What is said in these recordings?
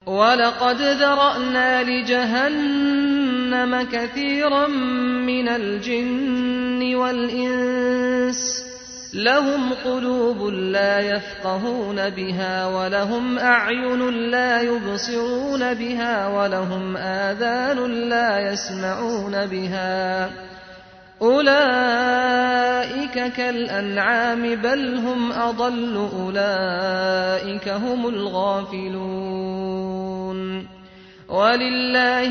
ولقد ذرأنا لجهنم كثيرا من الجن والإنس لهم قلوب لا يفقهون بها ولهم أعين لا يبصرون بها ولهم آذان لا يسمعون بها أولئك كالأنعام بل هم أضل أولئك هم الغافلون ولله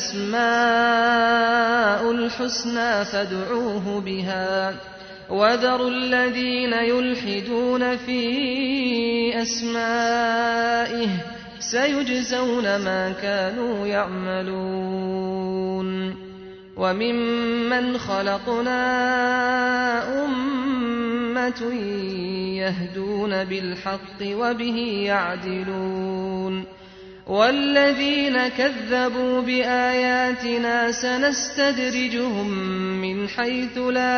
الأسماء الحسنى فادعوه بها وذروا الذين يلحدون في أسمائه سيجزون ما كانوا يعملون وممن خلقنا أمة يهدون بالحق وبه يعدلون والذين كذبوا بآياتنا سنستدرجهم من حيث لا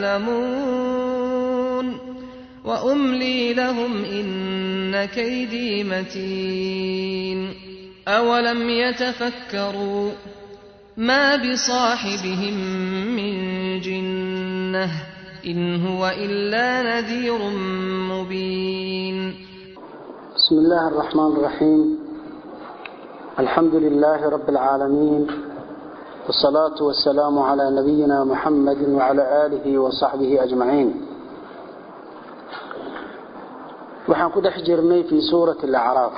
يعلمون وأملي لهم إن كيدي متين أولم يتفكروا ما بصاحبهم من جنة إن هو إلا نذير مبين. بسم الله الرحمن الرحيم. الحمد لله رب العالمين والصلاة والسلام على نبينا محمد وعلى آله وصحبه أجمعين. waxaan ku dhex jirnay fi suurati al-a'raf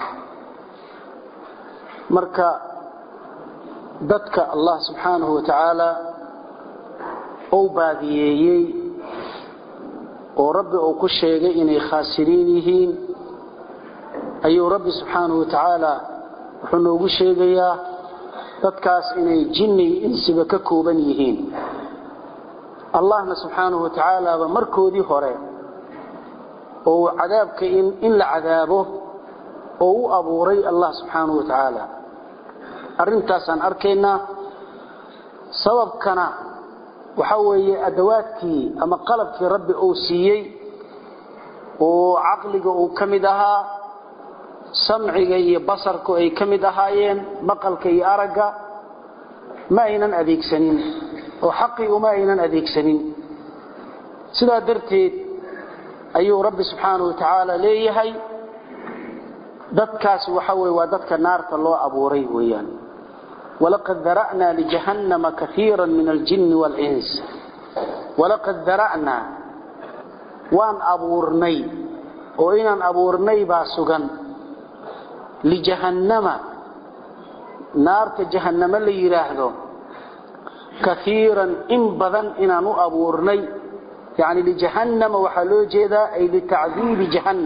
marka dadka Allah subhanahu wa ta'ala oo baadiyay oo rabbi oo ku sheegay inay khaasiriin yihiin ayuu rabbi subhanahu wa ta'ala wuxuu noogu sheegayaa dadkaas inay jinni insiba ka kooban yihiin. Allahna subhanahu wa ta'ala ba markoodii hore oo cadaabka in la cadaabo oo u abuuray Allah subhanahu wa ta'ala arintaas aan arkayna sababkana waxa weeye adawaadkii ama qalabkii rabbi uu siiyay oo aqliga uu kamid ahaa samciga iyo basarku ay kamid ahaayeen maqalka iyo aragga ma aynan adeegsanin oo xaqi uma aynan adeegsanin sida darteed ayuu rabbi subhanahu wa ta'ala leeyahay dadkaas waxa weeye waa dadka naarta loo abuuray weeyaan walaqad dara'na li jahannama kathiran min al-jinn wal-ins walaqad dara'na waan abuurnay oo inaan abuurnay baa sugan li jahannama naarta jahannama la yiraahdo kathiran in badan inaan u abuurnay يعني لجهنم وحلو جيدا أي لتعذيب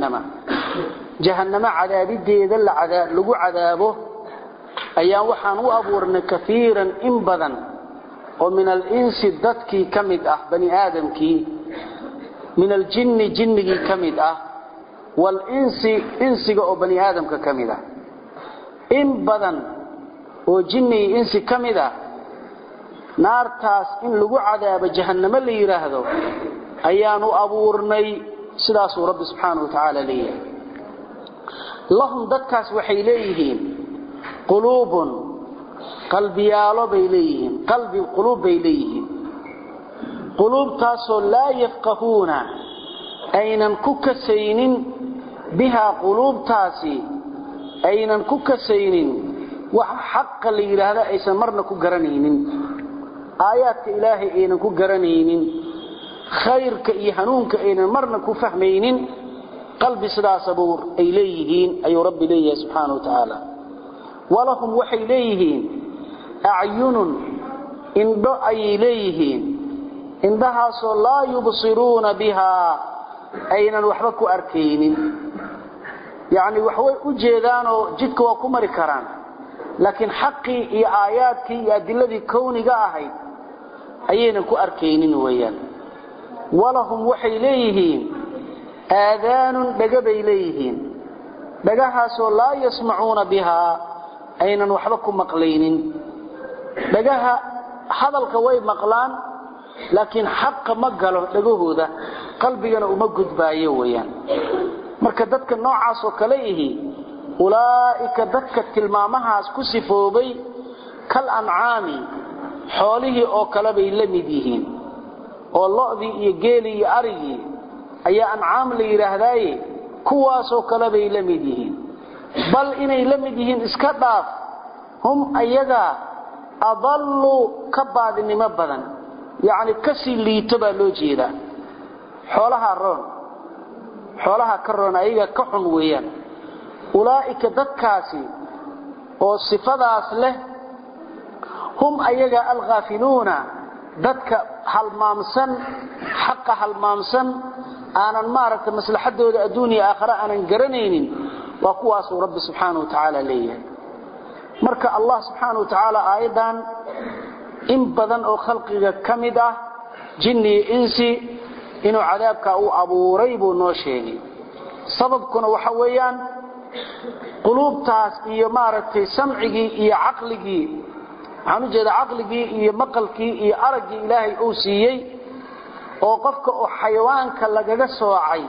جهنم عذابيده العذاب لغو عذابه أيام وحانو أبورنا كثيرا إنبذا ومن الإنس الدتكي كمد بني آدم كي من الجن جنكي كمد والإنس إنسي بني آدم كمد إنبذا وجني إنسي كمد naartaas in lagu cadaabo jahannama la yiraahdo ayaanu abuurnay sidaas uu rabbi subhanahu wa ta'ala leeyahay lahum dadkaas waxay leeyihiin qulubun qalbiyaalo bay leeyihiin qalbi qulub bay leeyihiin qulubtaasoo laa yafqahuuna aynan ku kasaynin biha qulubtaasi aynan ku kasaynin wax xaq la yiraahdo aysan marna ku garanaynin آيات إلهي إينا كو قرانينين خيرك إيهانونك إينا مرنا كو فهمينين قلب صدا صبور إليهين أي رب إليه سبحانه وتعالى ولهم وحي إليهين أعين إن دعي إليهين إن دهاسوا لا يبصرون بها أينا وحبكوا أركينين يعني وحوي أجيدانو جدك وكو مركران لكن حقي إي آياتك إي أدلذي كوني قاهي أينا كو أركينين ويان ولهم وحي إليهين آذان بقب إليهين بقاها لا يسمعون بها أينا وحبكم مقلين بقاها هذا القوي مقلان لكن حق مقاله لقوه ذا قلبي أنا أمقد بايه ويان مركدتك النوع عاصو كليه ulaa'ika dadka tilmaamahaas ku sifoobay kal ancaami xoolihii oo kale bay la mid yihiin oo lo'dii iyo geelii iyo arigii ayaa ancaam la yidhaahdaaye kuwaasoo kale bay la mid yihiin bal inay la mid yihiin iska dhaaf hum ayaga adallu ka baadinimo badan yacni kasii liito baa loo jeedaa xoolaha ka roon ayaga ka xun weeyaan ulaa'ika dadkaasi oo sifadaas leh hum ayaga alghaafiluuna dadka halmaamsan xaqa halmaamsan aanan maaragtay maslaxadooda adduuniya aakhira aanan garanaynin waa kuwaasuu rabbi subxaanahu wa tacaala leeyahay marka allah subxaanahu wa tacaala aayadan in badan oo khalqiga ka mid ah jinni iyo insi inuu cadaabka uu abuuray buu noo sheegay sababkuna waxa weeyaan quluubtaas iyo maaragtay samcigii iyo caqligii waxaan u jeedaa caqligii iyo maqalkii iyo araggii ilaahay uu siiyey oo qofka oo xayawaanka lagaga soocay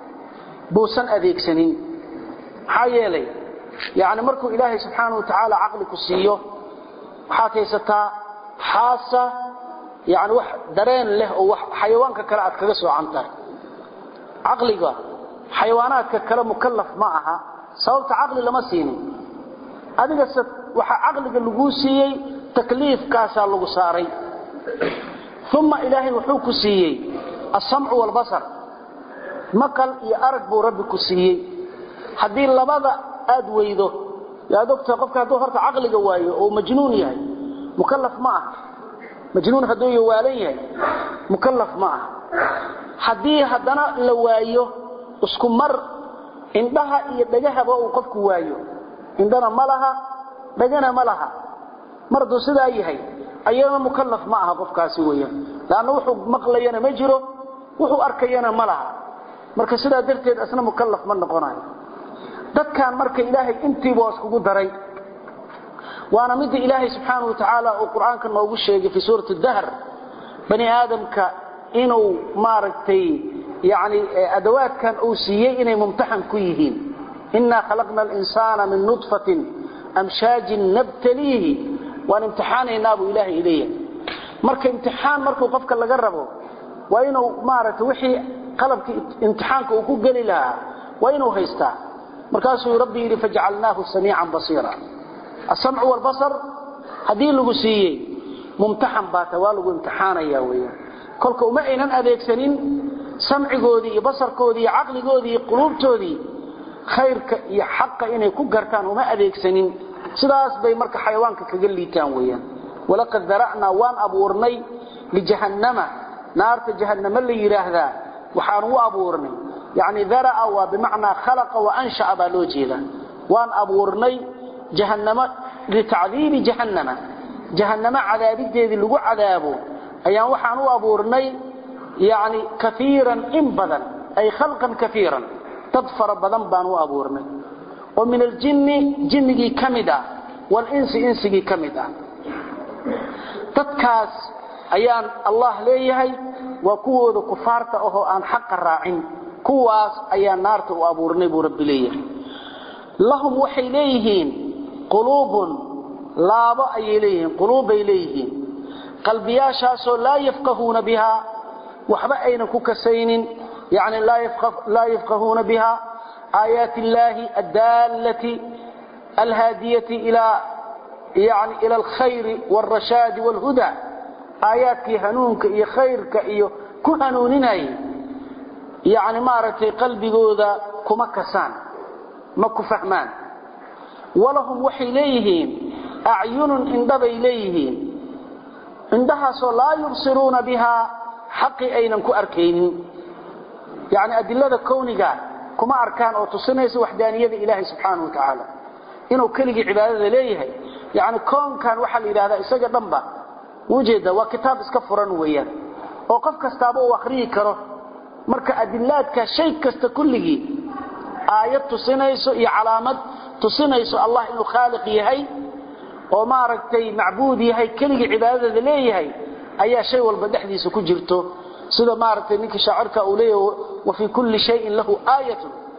buusan adeegsanin maxaa yeelay yacni markuu ilaahay subxaanahu wa tacaala caqli ku siiyo waxaad haysataa xaasa يعني wax dareen leh oo wax xayawaanka kale aad kaga soo cantahay aqliga xayawaanaadka kale mukallaf ma aha sababta aqli lama siinin adiga waxa aqliga lagu siiyay takliifkaas lagu saaray thumma ilaahi wuxuu ku siiyay as-sam'u wal basar maqal iyo arag buu rabbi ku siiyay hadii labada aad weydo yaa doctor qofka haduu horta aqliga waayo oo majnuun yahay mukallaf ma aha majnuun haduu yawaalan yahay mukallaf ma aha hadii hadana la waayo isku mar indhaha iyo dhagahaba uu qofku waayo indana malaha dhagana malaha mardu sidaa yahay ayana mukallaf ma aha qofkaasi weeyaan laana wuxuu maqlayana ma jiro wuxuu arkayana malaha marka sidaa darteed asna mukallaf ma noqonayo dadkan marka ilaahay intii boos kugu daray وانا مد إلهي سبحانه وتعالى القرآن كان موجود شيء في سورة الدهر بني آدم كإنه ماركتي يعني أدوات كان أوسيي إنه ممتحن كيهين إنا خلقنا الإنسان من نطفة أمشاج نبتليه وأن امتحان ينابو إلهي إليه مرك امتحان مرك وقفك اللي قربه وإنه ماركت وحي قلبك امتحانك وكو قليلها وإنه هيستا مركاسه ربي فجعلناه سميعا بصيرا السمع والبصر هذه لو سيي ممتحن باتوالو امتحان يا ويا كلكو ما اينن اديكسنين سمعغودي iyo basarkoodi iyo aqligoodi iyo qulubtoodi khayrka iyo xaqa inay ku gartaan uma adeegsanin sidaas bay marka xayawaanka kaga liitaan weeyaan walaqad dara'na waan abuurnay li jahannama naarta jahannama la yiraahdaa waxaan u abuurnay yaani dara'a wa bimaana khalaqa wa ansha'a baloojeeda waan abuurnay جهنم لتعذيب جهنم عذابيدي لو عذابو ايان waxaan u abuurnay yaani kafiiran in badan ay khalqan kafiiran tadfar badan baan u abuurnay oo min jinnigi kamida wal insi kamida dadkaas ayaan Allah leeyahay waa kuwooda kufaarta oo aan xaq raacin kuwaas ayaan naarta u abuurnay buu rabbi leeyahay lahum waxay leeyihiin قلوب لابا أيليهم قلوب إليهم قلبياشاسو لا يفقهون بها وحبا أين كسين يعني لا يفقهون بها آيات الله الدالة الهادية إلى الخير والرشاد والهدى آيات كهنونك إيا خيرك إيا كهنونين يعني مارتي قلبي قوذا كمكسان مكو فهمان ولهم وحي ليهين أعين اندب إليهين عندها لا يبصرون بها حق أينم كأركين يعني أدلة كونك كما أركان أو تصنيس وحدانية إلهي سبحانه وتعالى إنه كلغي عبادة ليه يعني كون كان وحل إلى هذا إساق ضمبا وجد وكتاب اسكفرا وياه وقف كستابه وأخريه كره مرك أدلات كشيء كستكله آيات تصنيس إي علامات tusinayso Allah inuu khaaliq yahay oo maaragtay macbuud yahay kaliya cibaadada leeyahay ayaa shay walba dhaxdiisa ku jirto sida maaragtay ninka shaacirka uu leeyahay wa fi kulli shay'in lahu ayatun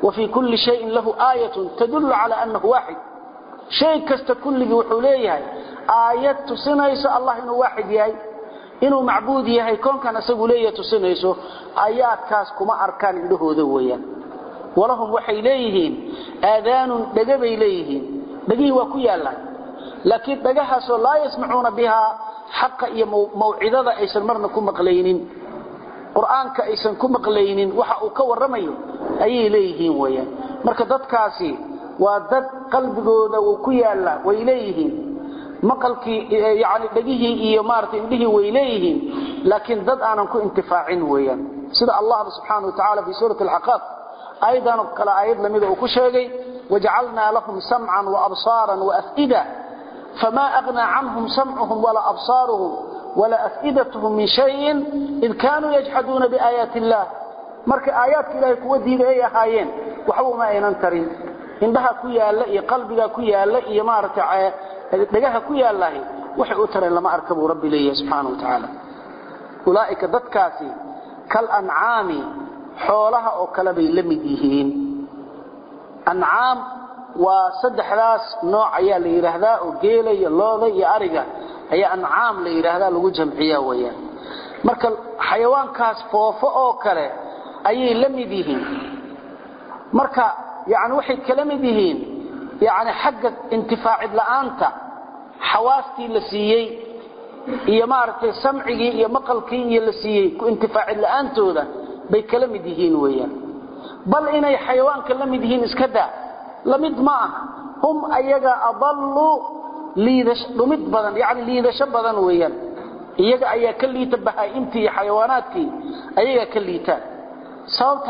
وفي كل شيء له آية تدل على أنه واحد شيء كست كل وحوليه آيات تصنيس الله إنه واحد يهي إنه معبود يهي كون كان سبوليه تصنيسه آيات كاس كما أركان له ذويا ولهم وحي إليهين آذان دقب إليهين دقيه وكيا الله لكن دقها لا يسمعون بها حق موعظة أيسن مرنا كم مقلينين قرآن كأيسن كم مقلينين وحقوا كور رميو أي إليهين ويا مركضت كاسي ودد قلبه وكيا الله وإليهين مقلك يعني دقيه إيمارت به وإليهين لكن دد أنا نكون انتفاعين ويا سيدة الله سبحانه وتعالى في سورة الحقاق أيضا قال آيات لماذا وكشاقي وجعلنا لهم سمعا وأبصارا وأفئدة فما أغنى عنهم سمعهم ولا أبصارهم ولا أفئدتهم من شيء إذ كانوا يجحدون بآيات الله مرك آيات إلهي كودي لأي هايين وحوما ما يننترين إنها كويا اللئي قلبها كويا اللئي مارتع لقاها كويا اللهي وحي أترى لما أركبوا ربي لي سبحانه وتعالى أولئك ذاتكاسي كالأنعام حولها أو كلبي لمديهين أنعام وصدح راس نوع يا ليرهدا وجيله يا لوده يا ارغا هي انعام ليرهدا لو جمعيه ويا marka xayawaankaas foofo oo kale ayay lamidhiin marka yaani waxay kala mid yihiin yaani xagga intifaacid la'aanta xawaastii la siiyay iyo maartay samcigi iyo maqalkii iyo la siiyay ku intifaacid la'aantooda bay kala mid yihiin weeyaan bal inay xayawaanka la mid yihiin iska daa لمد معه هم أيجا أضلوا لمد بدن يعني ليدش بدن ويان أيجا أيجا كلي تبها إمتي حيواناتك أيجا كليتا صوت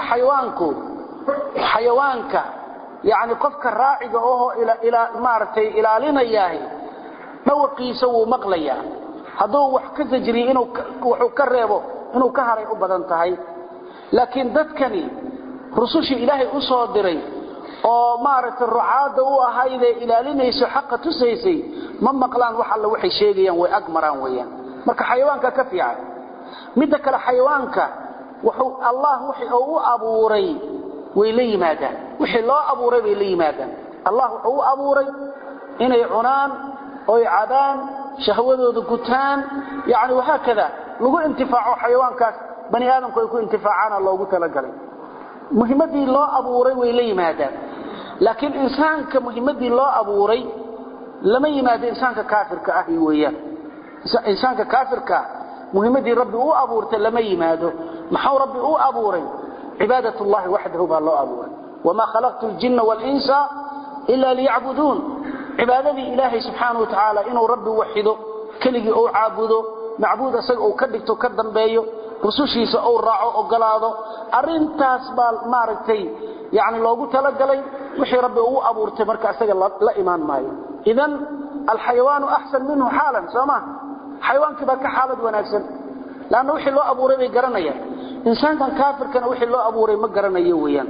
حيوانك يعني قفك الراعي وهو إلى مارتي إلى لنا إياه موقي يسوي مقليا هذا وحكز جري إنه وحكربه إنه كهري أبدا تهاي لكن ذكني رسول إلهي أصادري oo maaragtay rucaada uu ahayde ilaalinayso xaq tusaysay ma maqlaan wax alla waxay sheegayaan way agmaraan weeyaan marka xayawaanka ka fiican mid kale xayawaanka wuxuu Allah uu abuuray way la yimaadaan wixii loo abuuray way la yimaadaan Allah uu abuuray inay cunaan oo ay cadaan shahwadooda gutaan yaani waxa kada lagu intifaaco xayawaankaas bani aadamku ay ku intifaacana loogu talagalay muhiimadii loo abuuray way la yimaadaan laakiin insaanka muhiimadii loo abuuray lama yimaado insaanka kaafirka ah weeyaan insaanka kaafirka muhiimadii rabbi uu abuurtay lama yimaado maxaa rabbi uu abuuray cibaadatullahi wahdahu ba loo abuuray wama khalaqtul jinna wal insa illa liya'budun cibaadadii ilaahi subhanahu wa ta'ala inuu rabbi wahido kaligi uu caabudo macbuud asaga uu ka dhigto ka dambeeyo rusushiisa oo raaco ogolaado arintaas baa maaragtay yaani loogu talagalay wixii rabbi uu abuurtay marka asaga la iimaan maayo idan alxayawaan ahsan minhu halan sama xayawaanka ba ka xaalad wanaagsan laana wixii loo abuuray bay garanayaan insaanka kaafirkana wixii loo abuuray ma garanayo weeyaan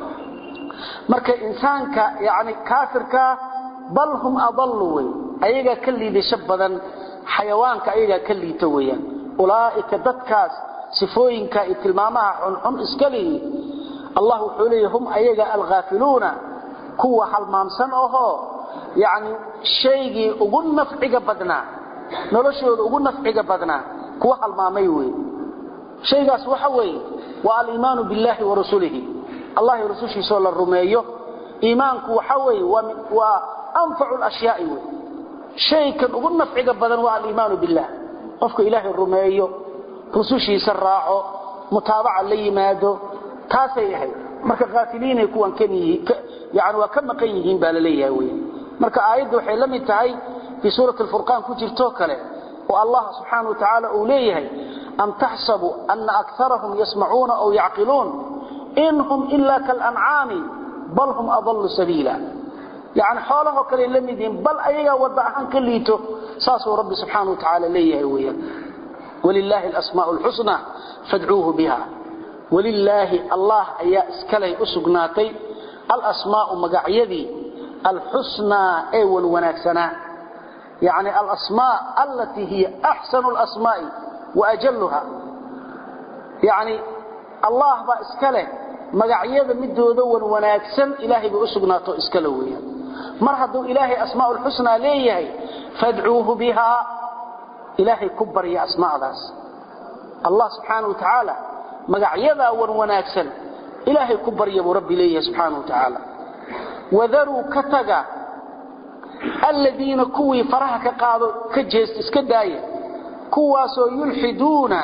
marka insaanka yaani kaafirka bal hum adallu ayaga kaliidasho badan xayawaanka ayaga kaliita weeyaan ulaa'ika dadkaas sifooyinka tilmaamaha xun iskali Allah xulihum ayaga alghafiluna kuwa halmaamsan oo yaani shaygi ugu nafciga badna noloshooda ugu nafciga badna kuwa halmaamay way shaygaas waxa way waa al-iimaan billahi wa rasulihi Allah iyo rasuushiisa la rumeeyo iimaanku waxa way waa anfa'u al-ashyaa'i way shaykan ugu nafciga badan waa al-iimaan billah qofka ilaahi rumeeyo rusushiisa raaco mutaabaca la yimaado taasay yahay marka qaatiliinay kuwan kaniyi yaani waa ka maqan yihiin baa la leeyahay way marka aayadu waxay la mid tahay fi suurat al-furqan ku jirto kale oo Allah subhanahu wa ta'ala uu leeyahay am tahsabu anna aktharahum yasma'una aw ya'qilun inhum illa kal an'ami bal hum adallu sabila يعني حوله كلي لمدين بل أيها وضعهم كليته ساسو رب سبحانه وتعالى ليه ويا ولله الأسماء الحسنى فادعوه بها ولله الله أيا اسكلي أسقناتي الأسماء مقعيدي الحسنى أيوان وناكسنا يعني الأسماء التي هي أحسن الأسماء وأجلها يعني الله بأسكله magacyada midooda wan wanaagsan ilaahay buu sugnaato iska laweeyo mar hadduu ilaahay asmaa'ul husna leeyahay fad'uuhu biha ilaahay ku bariya asmaa'adaas Allah subhanahu wa ta'ala magacyada wan wanaagsan ilaahay ku bariya buu rabbi leeyahay subhanahu wa ta'ala wadaru kataga alladina kuwi faraha ka qaado ka jeest iska daaya kuwaasoo yulxiduuna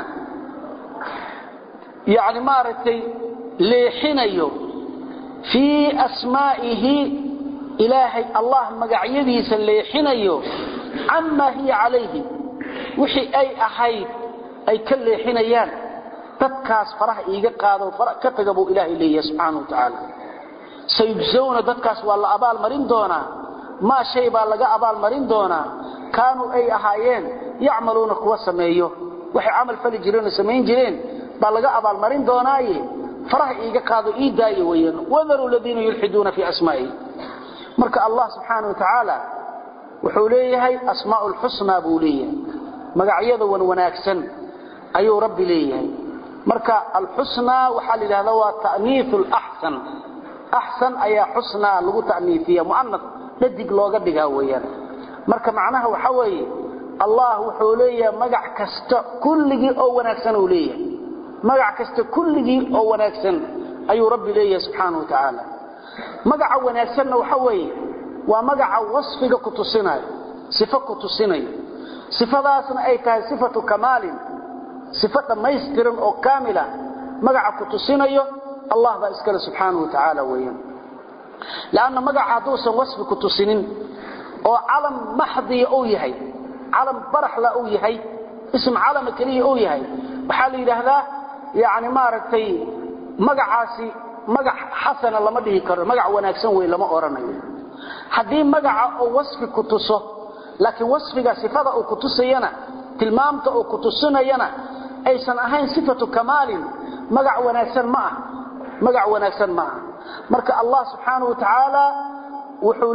يعني مارتي ليحنيو في أسمائه إلهي الله مقعيديس ليحنيو عما هي عليه وحي أي أحيد أي كل حنيان تدكاس فرح إيقا قادوا فرح كتقبوا إلهي ليه سبحانه وتعالى سيجزون تدكاس والله أبال مرين دونا ما شيء بالله أبال مرين دونا كانوا أي أحيان يعملون قوة سميه وحي عمل فلجرين سمين جرين بلغا أبال مرين دوناي فرح إيقا قادوا إيداي وين وذروا الذين يلحدون في أسمائه مركا الله سبحانه وتعالى وحوليه أسماء الحسنى بوليه مقعيضا وناكسا أيو ربي ليه مركا الحسنى وحال هذا هو تأنيث الأحسن أحسن أي حسنى لغو تأنيثية مؤنث ندق لوغا دقا وين مركا معناها وحوي الله وحوليه مقع كست كل أو وناكسا وليه magac kasta kulligii oo wanaagsan ayuu rabbi leeyahay subhanahu wa ta'ala magaca wanaagsanna waxa weeye waa magaca wasfiga ku tusinayo sifo ku tusinayo sifadaasna ay tahay sifatu kamaalin sifada maystiran oo kaamila magaca ku tusinayo Allah ba iskala subhanahu wa ta'ala weeyaan laana magaca haduusan wasfi ku tusinin oo calam mahdi oo yahay calam baraxla oo yahay ism calam kaliya oo yahay waxa la yiraahdaa يعني مارتي مغعاسي مغع حسن لما دهي كره مغع وناكسن وي لما اورanayo hadii magaca oo wasfi ku tuso laakiin wasfiga sifada oo ku tusayana tilmaamta oo ku tusinayana aysan ahayn sifatu kamaalin magac wanaagsan ma marka Allah subhanahu wa ta'ala wuxuu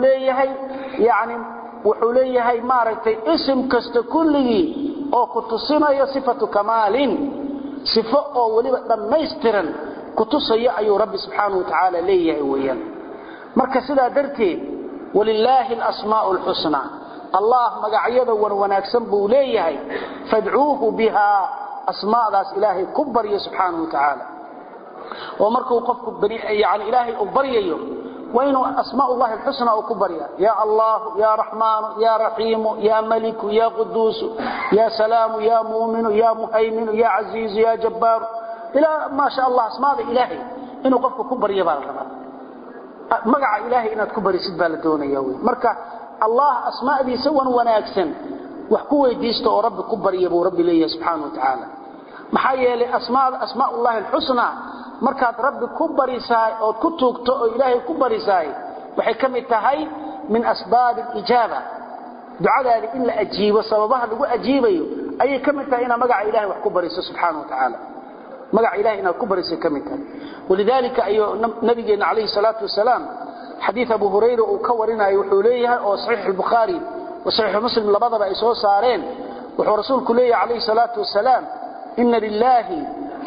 leeyahay maartay ism kasta kulligi oo ku tusinayo sifatu kamaalin صفة أو وليبا دميسترا كتصيا أي رب سبحانه وتعالى ليه ويان مركز لا درتي ولله الأسماء الحسنى الله مقعيدا ونكسن بوليه فادعوه بها أسماء ذات إلهي كبر سبحانه وتعالى ومركو قفك يعني إلهي أبريه وين أسماء الله الحسنى وكبريا يا الله يا رحمن يا رحيم يا ملك يا قدوس يا سلام يا مؤمن يا مهيمن يا عزيز يا جبار إلى ما شاء الله أسماء إلهي إنه قفك كبريا بالغبا مقع إلهي إنه كبري سدبالتون يوي مركا الله أسماء دي سوا وناكسن وحكوه ديستو رب كبريا ورب ليه سبحانه وتعالى محايا لأسماء الله الحسنى markaad rabbi ku barisaay oo ku toogto oo ilaahay ku barisaay waxay kamid tahay min asbaab al-ijaba ducadaada in la ajiibo sababaha lagu ajiibayo ayay kamid tahay ina magaca ilaahay wax ku bariso subhanahu wa ta'ala magaca ilaahay ina ku bariso kamid tahay walidalika ayu nabigeena alayhi salatu wasalaam hadith abu hurayra oo ka warinayo wuxuu leeyahay oo sahih al-bukhari wa sahih muslim labadaba ay soo saareen wuxuu rasuulku leeyahay alayhi salatu wasalaam inna lillahi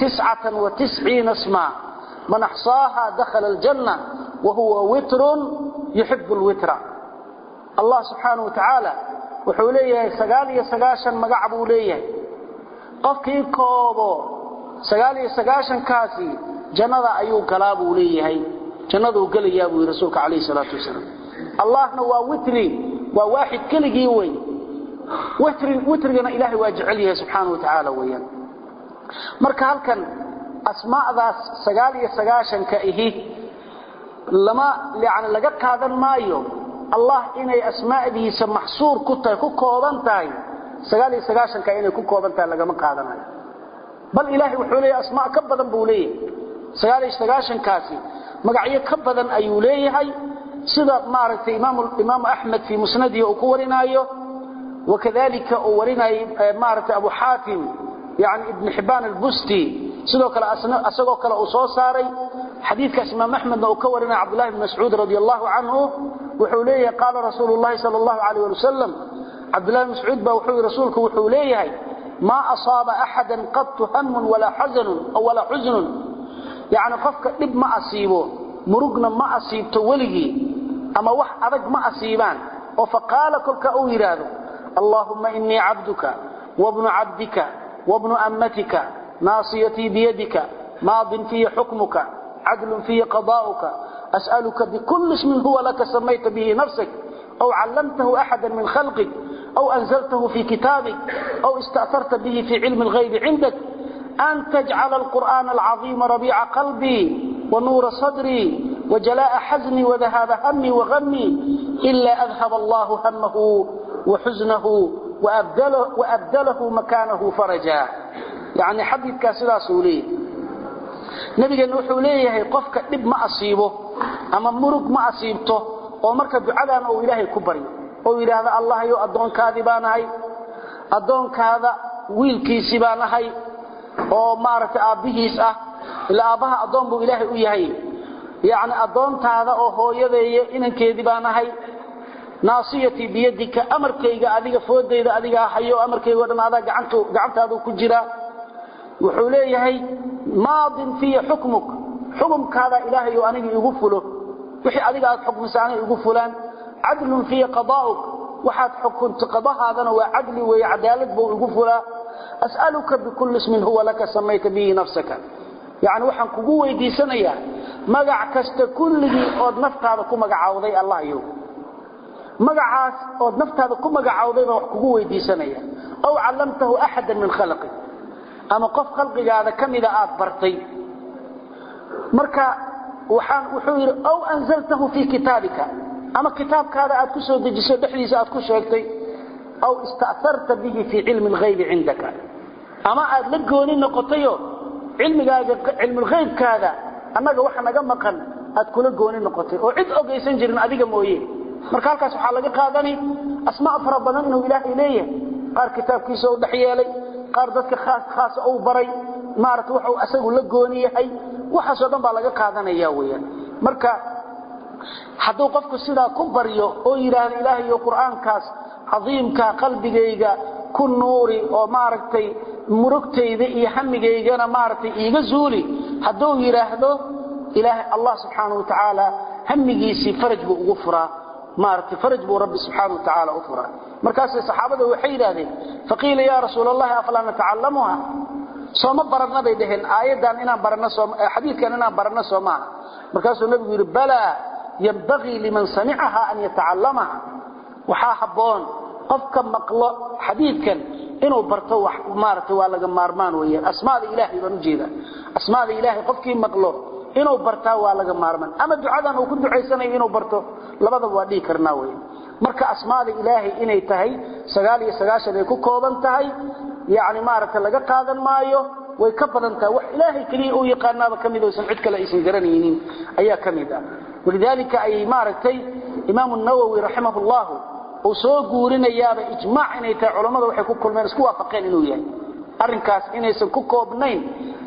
99 اسما من احصاها دخل الجنة وهو وتر يحب الوتر الله سبحانه وتعالى وحوليه سغاشن مغعبو ليه قفكي كوبو سغاشن كاسي جنة ايو كلابو ليه جنة وقليا ابو رسولك عليه الصلاة والسلام الله نوا وتري وواحد كلغي وي وترنا إلهي واجعليه سبحانه وتعالى ويان marka halkan asmaadaas 99 ka ihi lama yaani laga qaadan maayo Allah inay asmaadiisa mahsuur ku tahay ku kooban tahay 99 ka inay ku kooban tahay laga ma qaadanayo bal ilaahi wuxuu leeyahay asmaa ka badan buu leeyahay 99 kaasi magacyo ka badan ayuu leeyahay sida maaragtay imaam ahmed fi musnadihi oo ku warinayo وكذلك ورinayo maaragtay abu hatim يعني ابن حبان البستي أساقو كلا أصو ساري حديث كاسمام أحمد وكورنا عبد الله بن مسعود رضي الله عنه وحوليه قال رسول الله صلى الله عليه وسلم عبد الله بن مسعود بوحوي رسولك وحوليه ما أصاب أحدا قط هم ولا حزن يعني قفك دب ما أصيبه مرقنا ما أصيبته ولغي أما وح أدق ما أصيبان وفقال كلك أويراده اللهم إني عبدك وابن عبدك وابن أمتك ناصيتي بيدك ماض في حكمك عدل في قضاؤك أسألك بكل اسم هو لك سميت به نفسك أو علمته أحدا من خلقك أو أنزلته في كتابك أو استأثرت به في علم الغيب عندك أن تجعل القرآن العظيم ربيع قلبي ونور صدري وجلاء حزني وذهاب همي وغمي إلا أذهب الله همه وحزنه وأبدله مكانه فرجا. يعني حديث كاسدا سوليه nabiga wuxuu leeyahay qofka dib ma asiibo ama murug ma asiibto oo marka ducadaan uu Ilaahay ku baryo oo yiraahdo Allah iyo adoonkaadi baanahay adoonkaada wiilkiisi baanahay oo maarta aabihiis ah ila aabaha adoon buu Ilaahay u yahay yaani adoontaada oo hooyadeeyo inankeedi baanahay naasiyati biyadika amarkayga adiga foodayda adiga hayo amarkayga dhanaada gacantaadu ku jira wuxuu leeyahay maadin fi xukumkaada Ilaahay oo aniga igu fulo wixii adiga aad xukumsaan igu fulaan adlun fi qadaa'uk waxaad xukunta qadahaadana waa adli way cadaalad buu igu fulaa as'aluka bikulli ismin huwa laka samayta bihi nafsaka yaani waxaan kugu weydiisanayaa magac kasta kulligii oo naftaada ku magacaawday Allah iyo magacaas oo naftaada ku magacaawday wax kugu weydiisanaya aw callamtahu ahadan min khalqi ama qof qalbigaada kamida aad bartay marka wuxuu yiri aw anzaltahu fi kitabika ama kitaabkaada aad ku soo dejiso dhexdiisa aad ku sheegtay aw ista'tharta bihi fi ilmi al-ghayb indaka ama aad la gooni noqotayo cilmigaaga cilmi al-ghaybkaada anaga waxa naga maqan aad kula gooni noqotay oo cid ogeysan jirin adiga mooyee marka halkaas waxa laga qaadani asmaa fara badan inuu Ilaahay leeyahay qaar kitaabkiisa u dhaxyeelay qaar dadka khaas oo baray maarta wuxuu asagu la gooni yahay waxa soo dhan baa laga qaadanaya weeyaan marka haduu qofku sidaa ku baryo oo yiraahdo Ilaahay iyo Quraankaas عظيمka qalbigayga ku nuuri oo maartay murugtayda iyo hamigaygana maartay iiga zuuli haduu yiraahdo Ilaahay Allah subhanahu wa ta'ala hamigiisi faraj buu ugu furaa maartay faraj buu Rabbi subhanahu wa ta'ala u furaa markaas saxaabada waxay yiraahdeen faqila ya rasuulallah afala nata'allamuha sooma baradna bay dhaheen aayadan inaan barano soo xadiidkan inaan barano sooma markaas nabigu yiri bala yanbaghi liman sami'aha an yata'allamaha waxa haboon qofka maqlo xadiidkan inuu barto wax maartay waa laga maarmaan weeyaan asmaada Ilaahay baan u jeedaa asmaada Ilaahay qofkii maqlo inuu bartaa waa laga maarmaan ama ducadan uu ku duceysanayo inuu barto labadaba waa dhigi karnaa weeyaan marka asmaada Ilaahay inay tahay 99 ay ku kooban tahay yaani maartay laga qaadan maayo way ka badan tahay wax Ilaahay kaliya uu yaqaanaba kamid oo cid kale aysan garanaynin ayaa kamid ah walidalika ay maartay Imam an-Nawawi rahimahullah oo soo guurinayaaba ijmaac inay tahay culimada waxay ku kulmeen isku waafaqeen inuu yahay arrinkaas inaysan ku koobnayn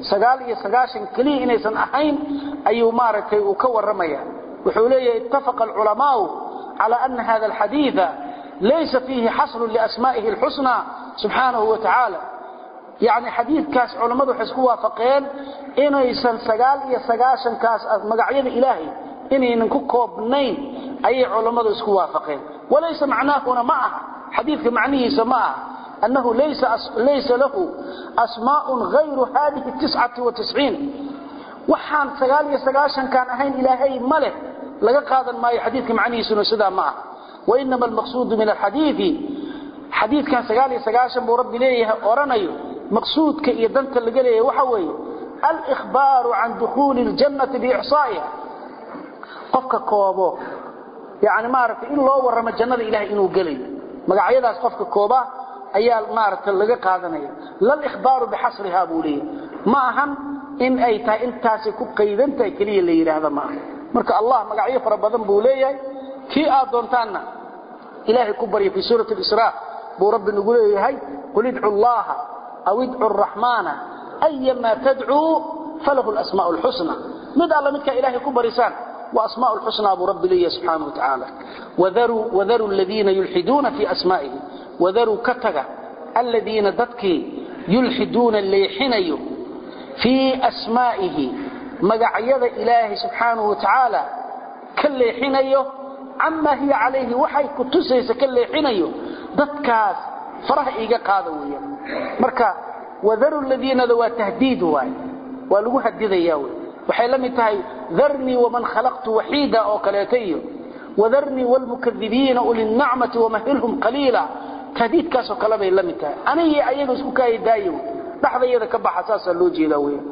99 kaliya inaysan ahayn ayuu maartay uu ka waramaya wuxuu leeyahay ittafaqa al-ulama على أن هذا الحديث ليس فيه حصر لأسمائه الحسنى سبحانه وتعالى يعني حديث كاس علماء حسكوا فقين إنه يسنسقال يسقاشن كاس مقعيد إلهي إنه ينكوكو بنين أي علماء حسكوا فقين وليس معناه هنا معه حديث معنيه سماعه أنه ليس له أسماء غير هذه 99 وحان سقال يسقاشن كان أهين إلهي ملك laga qaadan maayo xadiidka macnihiisuna sida ma وإنما المقصود من الحديث حديث كان 99 buu Rabbi leeyahay oranayo maqsuudka iyo danta laga leeyahay waxa weeye al-ikhbar an dukhul al-jannah bi'ihsa'iha qofka koobo yaani maartay in loo waramo jannada Ilaahay inuu galay magacyadaas qofka kooba ayaa maartay laga qaadanaya lal ikhbar bihasriha buu leeyahay ma ahan in ay tahay intaas ku qeydantay kaliya la yiraahdo ma marka Allah magacyo fara badan buu leeyahay ki aad doontaana Ilaahay ku bariyo fi suurati al-Isra buu Rabbi nagu leeyahay qul id'u Allah aw id'u ar-Rahmana ayyama tad'u falahu al-asma'u al-husna mid alla midka Ilaahay ku barisan wa asma'u al-husna buu Rabbi leeyahay subhanahu wa ta'ala wadharu alladhina yulhiduna fi asma'ihi wadharu kataga alladhina dadki yulhiduna layhinayu fi asma'ihi magacyada ilaahi subhanahu wa ta'ala kaleexinayo amma hiya alayhi waxay ku tusaysa kaleexinayo dadkaas faraha iga qaada weeyaan marka wadaru alladina wa tahdiid waay waa lagu hadidayaa waxay la mid tahay dharni wa man khalaqtu wahida oo kaleetayo wadarni wal mukaththibiina ulil ni'mati wa mahilhum qalila tahdiid kaas oo kale bay la mid tahay aniga ayaga isku kaayidaayo dhaxdayada ka baxasaasa loo jeedaa weeyaan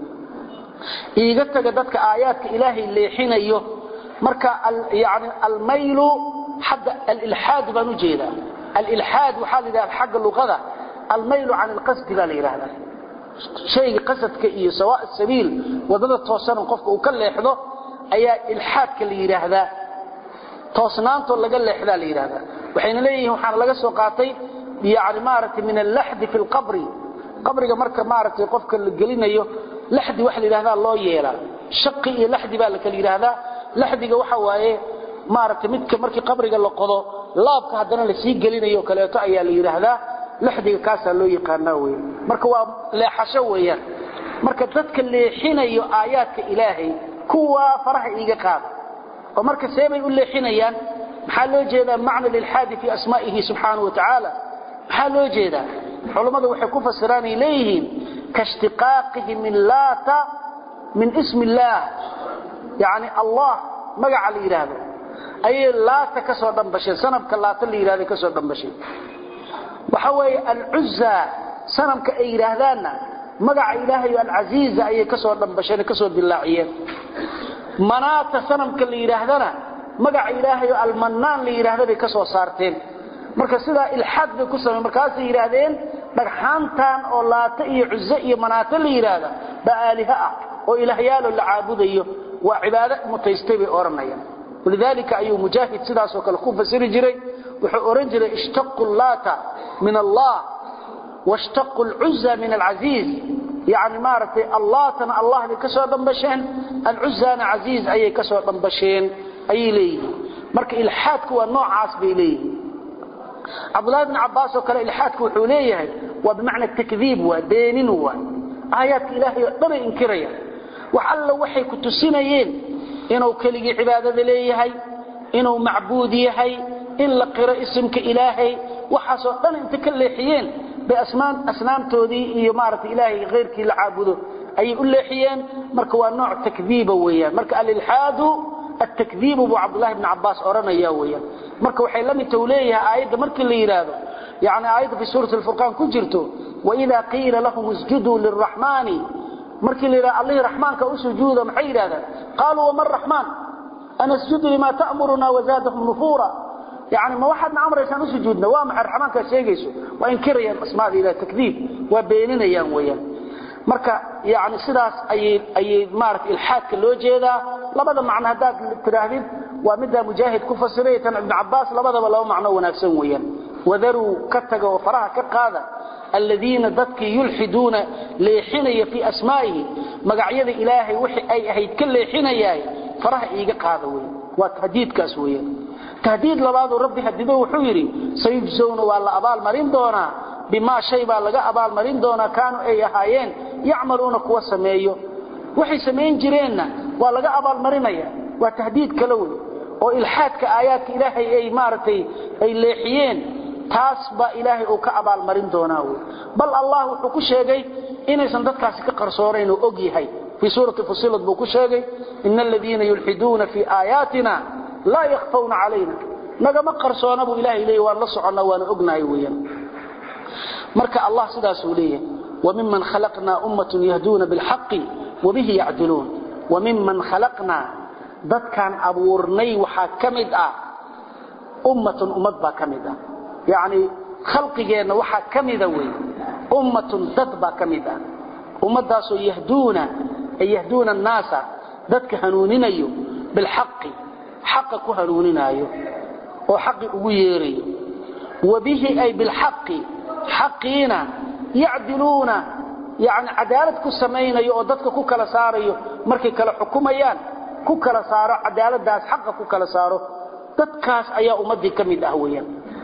iiga taga dadka aayaadka ilaahi leexinayo marka yaani al-mayl hadda al-ilhad banu jeeda al-ilhad waxa la yiraahdaa xagga luqada al-mayl an al-qasd la yiraahdaa shay qasadka iyo sawa sabiil wadada toosan qofka uu ka leexdo ayaa ilhaadka la yiraahdaa toosnaanto laga leexda la yiraahdaa waxayna leeyihiin waxa laga soo qaatay yaani maaragtay min al-lahd fi al-qabr qabriga marka maaragtay qofka la gelinayo lahdi wax la yiraahdaa loo yeela shaqi iyo lahdi baa la kala yiraahdaa lahdiga waxa waaye maaragtay midka markii qabriga la qodo laabka hadana la sii gelinayo kaleeto ayaa la yiraahdaa lahdiga kaas loo yaqaanaa weey marka waa leexasho weeyaan marka dadka leexinayo aayaadka ilaahay kuwa faraha iiga qaada oo marka seebay u leexinayaan maxaa loo jeedaa macna lil hadi fi asmaa'ihi subhanahu wa ta'ala maxaa loo jeedaa culimadu waxay ku fasiraan ilayhim kashtiqaqihi min lata min ismi allah يعني الله مغا على يراده اي لا تكسو دنبشي سنبك لا تل يراده كسو دنبشي waxa way al-uzza sanamka ay yiraahdana magaca ilaahay al-aziz ay kasoo dhanbasheen kasoo dilaaciyeen manata sanamka la yiraahdana magaca ilaahay al-mannan la yiraahday kasoo saarteen marka sida ilhad ku sameeyay markaas yiraahdeen dhagxaantan oo laata iyo uzza iyo manata la yiraahdo baaliha oo ilaahayaal la caabudayo وعبادة متيستبي أورنيا ولذلك أي مجاهد سداس وكالكو فسر جري وحورنجري اشتقوا اللات من الله واشتقوا العزة من العزيز يعني مارتي اللاتنا الله لكسوة دنبشين العزة عزيز أي كسوة دنبشين أي ليه مرك إلحادك هو النوع عاصبي ليه عبد الله بن عباس وكال إلحادك وحوليه وبمعنى التكذيب ودينين هو آيات إلهي يقدر إنكريا وحل وحي كتسينيين إنه كلي عبادة ليهي إنه معبود يهي إن لقر اسمك إلهي وحسوطان انت كالليحيين بأسنام تودي يمارة إلهي غيرك العابده أي الليحيين مركوا نوع تكذيب ويا مرك الإلحاد التكذيب أبو عبد الله بن عباس أورانا ياويا مركوا حيلمي توليها آيات مرك اللي يراده يعني آيات في سورة الفرقان كجرته وإذا قيل لهم اسجدوا للرحمن markii la Allah rahmaanka u sujuudo maxay yiraahdaan qaalu wa mar rahmaan ana asjudu lima ta'muruna wa zadahum nufura yani ma waxadna amraysan u sujuudna waa maxay rahmaanka sheegayso waa inkirayaan asmaada ila takdiib waa beeninayaan weeyaan marka yani sidaas ay maark ilhaadka loo jeedaa labada macna hadaad tiraahdin waa midda mujaahid ku fasiray tan ibn Abbas labadaba laba macno wanaagsan weeyaan wadaru kataga oo faraha ka qaada الذين ذاتك يلحدون ليحني في أسمائه مقعيد إلهي وحي أي أهيد كل ليحني فرح إيقا قاذوي وتهديد كاسوية تهديد لبعض ربي هدده وحويري سيجزون والله أبال مرين دونا بما شيبا لقى أبال مرين دونا كانوا أي أهايين يعملون قوة سمايو وحي سمين جرينا والله أبال مرينيا وتهديد كلوي وإلحاد كآيات إلهي أي مارتي أي ليحيين taasba ilaahay uu ka abaal marin doonaa bal allah wuxuu ku sheegay inaysan dadkaasi ka qarsooreen oo og yahay fi suurati fusilat buu ku sheegay innal ladina yulhiduna fi ayatina la yakhfawna alayna nagama qarsoona buu ilaahay leeyahay waan la soconnaa waan ognahay weeyaan marka allah sidaas uu leeyahay wa mimman khalaqna ummatun yahduna bil haqqi wa bihi ya'dilun wa mimman khalaqna dadkan abuurnay waxa kamid ah ummatun ummad ba kamid ah يعني خلقنا وحا كميدا وي أمة ضدبا كميدا أمة داسو يهدون الناس ضدك هنونينيو بالحق حقك هنونينيو وحق ويري وبه أي بالحق حقينا يعدلون يعني عدالتك السمينيو ضدك كوكلا ساريو مركي كلا حكوميان كوكلا سارو عدالة داس حقك كوكلا سارو ضدكاس أيا أمدي كميدا هويا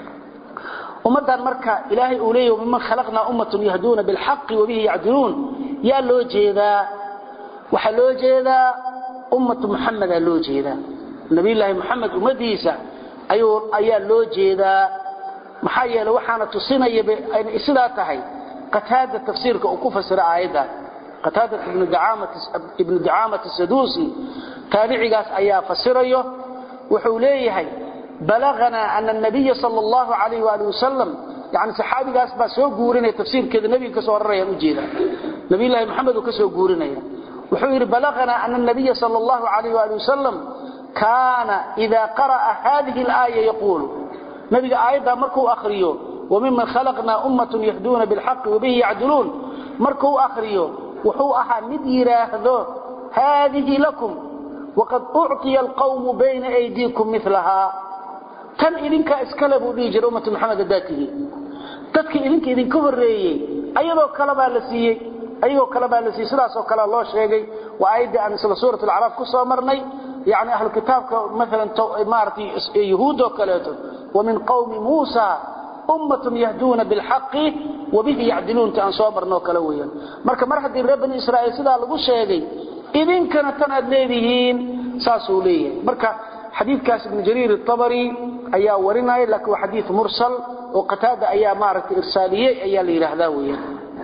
ومدان مركا إلهي أوليه وممن خلقنا أمة يهدون بالحق وبه يعدلون يا لو جيدا waxa loo jeedaa ummatu Muhammad loo jeedaa nabi ilaahi Muhammad ummadiisa ayaa loo jeedaa maxaa yeelay waxaana tusinaya in sidaa tahay qataada tafsiirka uu ku fasira aayada qataada ibn Du'aamah as-Sadusi tabi'igaas ayaa fasirayo wuxuu leeyahay balagana anna an-nabiy sallallahu alayhi wa sallam يعني صحابي قاس بسوا جورنا تفسير كذا نبي كسر الرأي مجيدا نبي الله محمد وكسر جورنا وحير بلغنا أن النبي صلى الله عليه وآله وسلم كان إذا قرأ هذه الآية يقول نبي آية مركو أخريو وممن خلقنا أمة يهدون بالحق وبه يعدلون مركو أخريو وحو أحمد يراهدو هذه لكم وقد أعطي القوم بين أيديكم مثلها كان إذنك اسكلبوا بيجر أمة محمد ذاته dadka idinka horeeyay ayadoo kala baa la siiyay sidaas oo kala loo sheegay waa ayda aan isla suuratul A'raf ku soo marnay yaani ahlu kitaabka mesela maarti yahuudo kaleeto wa min qawmi Musa ummatun yahduna bil haqqi wa bihi ya'dilun taan soo marno kala weeyaan marka mar hadii reer bani Israa'iil sidaa lagu sheegay idinkana tan aad leedihiin saas uu leeyahay marka xadiidkaas ibn Jarir at-Tabari ayaa warinay laakiin waa xadiis mursal oo qataada ayaa maaragtay irsaaliye ayaa la yiraahdaa weeyaan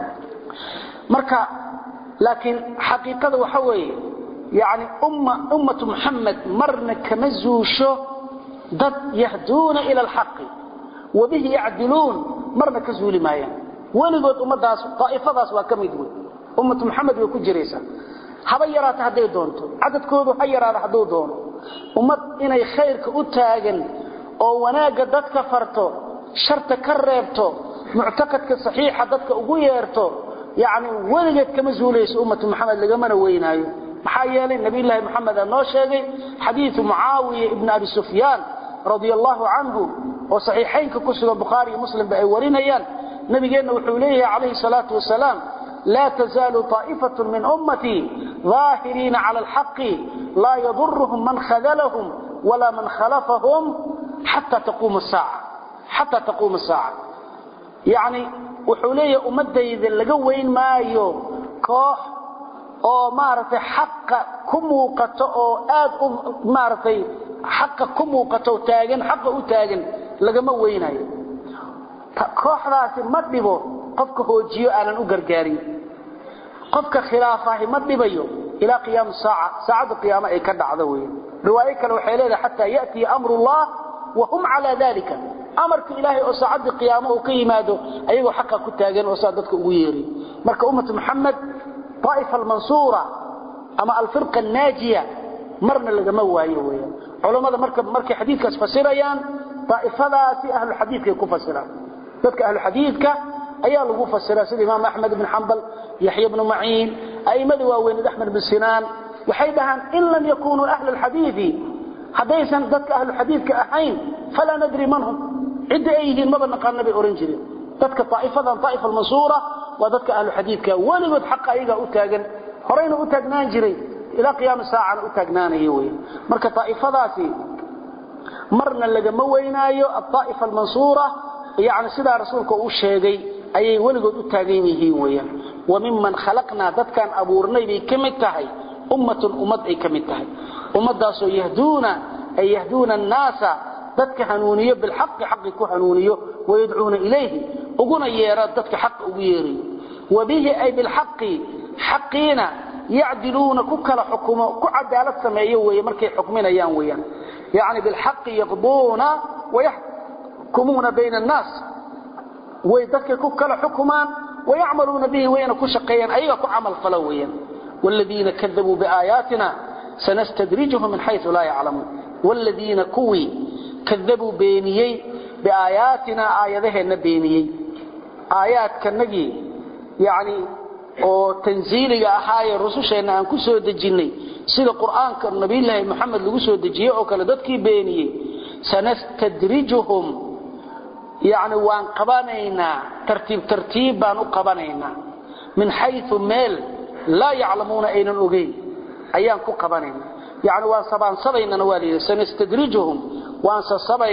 marka laakiin xaqiiqada waxa weeye yaani ummatu Muhammad marna kama zuusho dad yahduuna ila al-haqq wa bihi ya'dilun marna ka zuuli maayaan waligood ummadaas qaa'ifadaas waa kamid weey ummatu Muhammad way ku jireysaa haba yaraata haday doonto cadadkoodu ha yaraada haduu doono ummad inay khayrka u taagan oo wanaaga dadka farto sharta ka reebto mu'taqadka saxiixa dadka ugu yeerto yaani waligeed kama zuulayso ummatu Muhammad laga mana weynaayo maxaa yeelay nabi ilaahi Muhammad noo sheegay xadiis Muawiya ibn Abi Sufyan radiyallahu anhu oo saxiixaynka ku sugan Bukhari iyo Muslim bay warinayaan nabigeena wuxuu leeyahay alayhi salatu wasalaam لا تزال طائفة من أمتي ظاهرين على الحق لا يضرهم من خذلهم ولا من خلفهم حتى تقوم الساعة يعني وحولي أمدي ذي اللقوين مايو كوح أو مارتي حق كموقة أو آد مارتي حق كموقة تاجن حق أتاجن لقموين هاي كوح راسي مدبو قفك هوجيو أنا أقرقاري قفك خلافه مدبيو إلى قيام الساعة ساعة القيامة أي كدع ذوي روايك الوحيلة حتى يأتي أمر الله وهم على ذلك أمرك إلهي أساعد القيامة وقيماده أيضا حقا كتاقين وسادتك أغيري مرك أمة محمد طائفة المنصورة أما الفرقة الناجية مرنا لقموا أيوه علماء مرك حديث كسفسيريان طائفة في أهل الحديث كفسيرا ذلك أهل الحديث ayaa lagu fasiraa sida Imam Ahmad ibn Hanbal Yahya ibn Ma'in aymadu waaweyn Ahmad ibn Sinan waxay dhahan in lam yakunu ahli al-hadith hadaysan dadka ahli al-hadith ahayn fala nadri manhum idda ayhin ma banqan nabi oran jirin dadka taaifadan taaifa al-mansura wa dadka ahli al-hadith waligood xaq ayaga u taagan horeyna u taagnaan jiray ila qiyaam saacana u taagnaanayo way marka taa'ifadaasi marna laga ma weynaayo at-ta'ifa al-mansura يعني سيدا رسولك uu sheegay ayay waligood u taagan yihiin weeyaan وممن خلقنا dadkan abuurnay bay kamid tahay ummad ay kamid tahay ummadaas oo yahduna an-naasa dadka hanuuniyo bil haqq haqq ku hanuuniyo wayad'una ilayhi uguna yeera dadka haqq ugu yeeray wabihi ay bil haqq haqqina ya'diluna kukala xukumo ku cadaalad sameeyo weey markay xukminayaan weeyaan yaani bil haqq yaqduna wa يحكمون بين الناس ويذكر كل حكمان ويعملون به وين كشقيا أيها كعمل فلويا والذين كذبوا بآياتنا سنستدرجهم من حيث لا يعلمون والذين كوي كذبوا بينيي بآياتنا آياتهن بينيي آيات كالنجي يعني وتنزيل أحايا الرسوشين أن كسو دجيني سيد القرآن كالنبي الله محمد لكسو دجيه وكالدتك بينيي سنستدرجهم يعني وان قبانينا ترتيب بانو قبانينا من حيث ميل لا يعلمون أين الأغين أيان كو قبانينا يعني وان سبان سبينا نوالي سنستدرجهم وان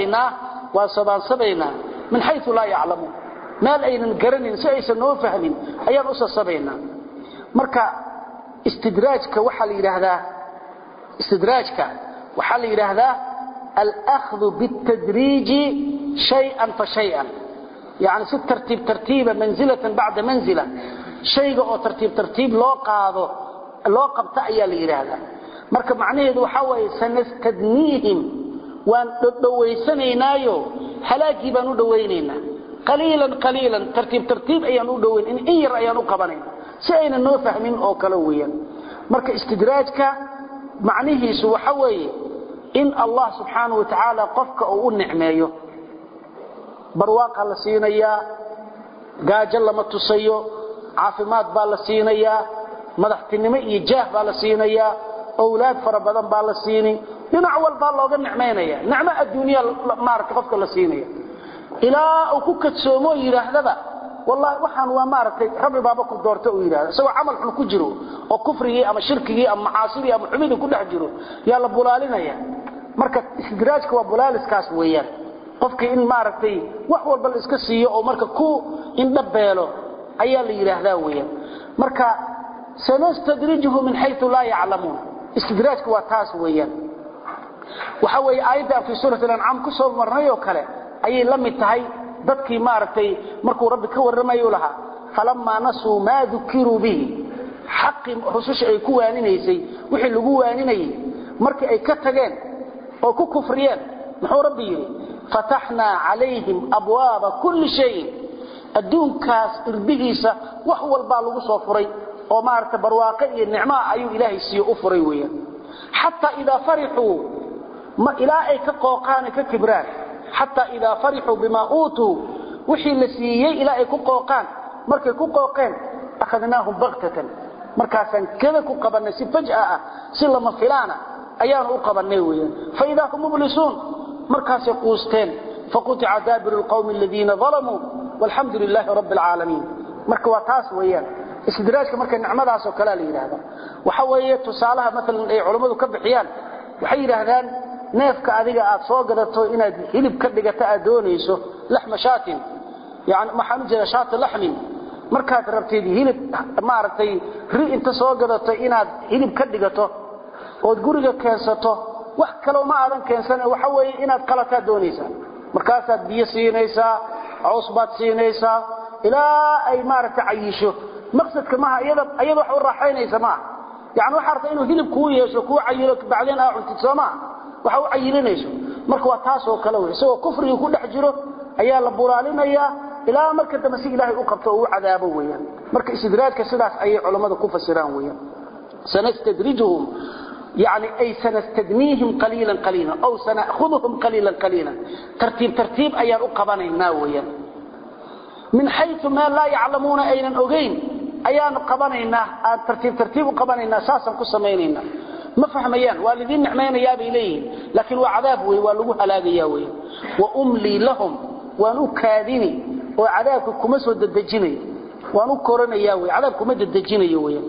سبان سبينا من حيث لا يعلمون مال أين نقرنين سيسا نوفهمين أيان أسا سبينا مركا استدراجك وحل يراهدا استدراجك وحل يراهدا الأخذ بالتدريج شيئا فشيئا يعني ست ترتيبا منزلة بعد منزلة شيء أو ترتيب لو قبط أيا ليراهدا marka macnaheedu waxa way sanastadniihim waan dhawaysanaynayo halaagi baan u dhawaynayna qaliilan tartiib ayaan u dhawayn in yar ayaan u qabanay si ayna noo fahmin oo kala weeyaan marka istidraajka macnaheedu waxa way in Allah subhanahu wa ta'ala qofka uu nicmeeyo barwaaqa la siinaya gaajo lama tusayo caafimaad baa la siinaya madaxtinimo iyo jaah baa la siinaya أولاد فربضان بالسيني دينا أول بالله نعمينيا نعمة الدنيا مارك قفك لسينيا إلى أكوكة سومو يرهدبا والله وحن ومارك ربي بابك دورته ويرهد سواء عمل حن كجرو أو كفره أما شركه أما معاصره أما حميده كل حجرو يلا بولالنا يا مركز استدراجك وبولالس كاس ويان قفك إن مارك وحول بالإسكسية أو مركز كو إن دبيله أيال يرهدا ويان مركز سنستدرجه من حيث لا يعلمون استدراجك واتاس ويان وحوي آيدا في سورة الأنعام كسو مرنيو كله أي لم يتهي dadkii maartay markuu rabbi ka waramayo laha falamma nasu ma dhukiru bihi haqqi rususha ay ku waaninaysay wixii lagu waaninayay markii ay ka tageen oo ku kufriyeen muxuu rabbi yiri fatahna alayhim abwaaba kulli shay adduunkaas irbigiisa wax walba lagu soo furay oo maarta barwaaqo iyo nicmo ayuu ilaahay siiyo u furay weeyaan hatta ida farihu ma ilaahay ka qooqaan ka kibraan hatta ida farihu bima utu wixii la siiyay ilaahay ku qooqaan markay ku qooqeen akhadnaahum baghtatan markaasan kada ku qabanay si fajaa si lama filaana ayaan u qabanay weeyaan fa ida hum mublisun markaasay quusteen faquti'a daabirul qawmi alladheena zalamu walhamdulillahi rabbil alamin marka waa taas weeyaan استدراجك markay nicmadaas oo kala leeyahay waxa weeye tusaalaha midna ay culimadu ka bixiyaan waxay yiraahdaan neefka adiga aad soo gadato inaad hilib ka dhigato aad doonayso laxma shaatin yaani maxaan jira shaat laxmin markaad rabtid hilib maartay ri inta soo gadato inaad hilib ka dhigato oo guriga keensato wax kale ma aadan keensan waxa weeye inaad qalata doonaysa markaas aad biyo siinaysa cusbad siinaysa ilaa ay maartay ayisho مقصدك ما ايضا wax u raaxaynaysa ma yaani waxa arta inuu hilib ku yeesho ku cayilo bacdeen aa cunti Soomaa waxa uu cayilinayso marka waa taas oo kale weey soo kufriga ku dhex jiro ayaa la buraalinaya ilaa marka dambe si Ilaahay u qabto oo cadaabo weeyaan marka istidraadka sidaas ay culimadu ku fasiraan weeyaan sanastadrijuhum يعني أي سنستدنيهم قليلا أو سنأخذهم قليلا ترتيب أيان أقبانينا ويان من حيث ما لا يعلمون أين أغين أيان قبانينا ترتيب قبانينا ساسا كسمينينا ما فهميان والذين نعمين ياب إليه لكن وعذاب والوها لاقياوي وأملي لهم وأنكاذني وعذابك كمسود الدجيني وأنكرن ياوي عذابكم الدجيني يوي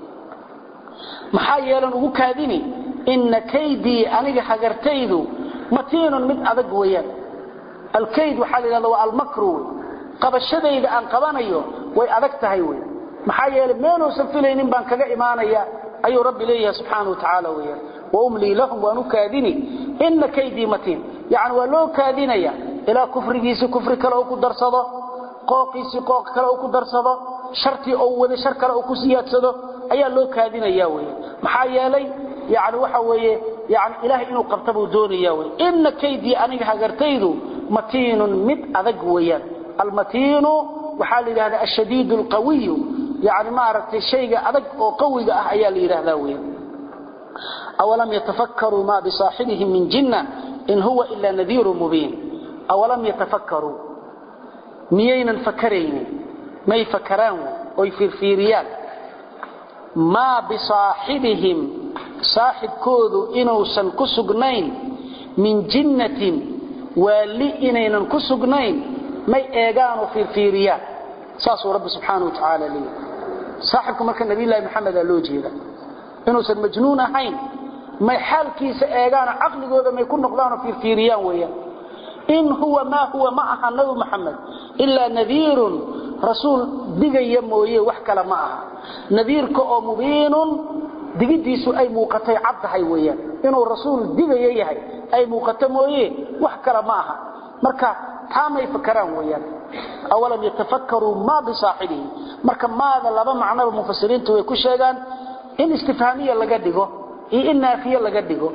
محايلا وكاذني إن كيدي أنك حقرتيذ متين من أدق ويان الكيد وحال الله المكر qabashadayda aan qabanayo way adag tahay way maxaa yeelay meeno safilaynin baan kaga iimaanaya ayuu rabbi leeyahay subhanahu wa ta'ala weeyaan wa umli lahum wa nukadini inna kaydi matin yaani waa loo kaadinaya ila kufrigiisa kufri kale oo ku darsado qooqiisi qooq kale oo ku darsado sharti oo wada shar kale oo ku siyaadsado ayaa loo kaadinaya weeyaan maxaa yeelay yaani waxa weeye yaani ilaahay inuu qabtabo doonaya way inna kaydi aniga hagartaydu matinun mid adag weeyaan المتين وحال هذا الشديد القوي يعني ما عرفت الشيء أدق أو قوي أحيا ليرهلاوين أولم يتفكروا ما بصاحبهم من جنة إن هو إلا نذير مبين أولم يتفكروا ميين فكرين ما يفكران ويفرفيريان ما بصاحبهم صاحب كودو إنوسا كسقنين من جنة ولئنين كسقنين ما ايغان وفيرفيريا ساسو رب سبحانه وتعالى لي صاحبكم marka nabi ilaahi maxamed loo jeeda inuu san majnuun ahayn ما حالكيسا ايغانا عقلigooda may ku noqdaan fiirfiiriyaan weeyaan in huwa ma huwa ma'aha nabi muhammad illa nadhirun rasuul digaya mooyee wax kala ma aha nadiirka oo mubiinun digidiisu ay muuqatay caddahay weeyaan inuu rasuul digaya yahay ay muuqato mooyee wax kala ma aha marka taamay fakaraan weeyaan awalam yatafakkaru ma bi saahibihi marka maada laba macno mufassiriintu way ku sheegaan in istifhaamiya laga dhigo iyo in naafiya laga dhigo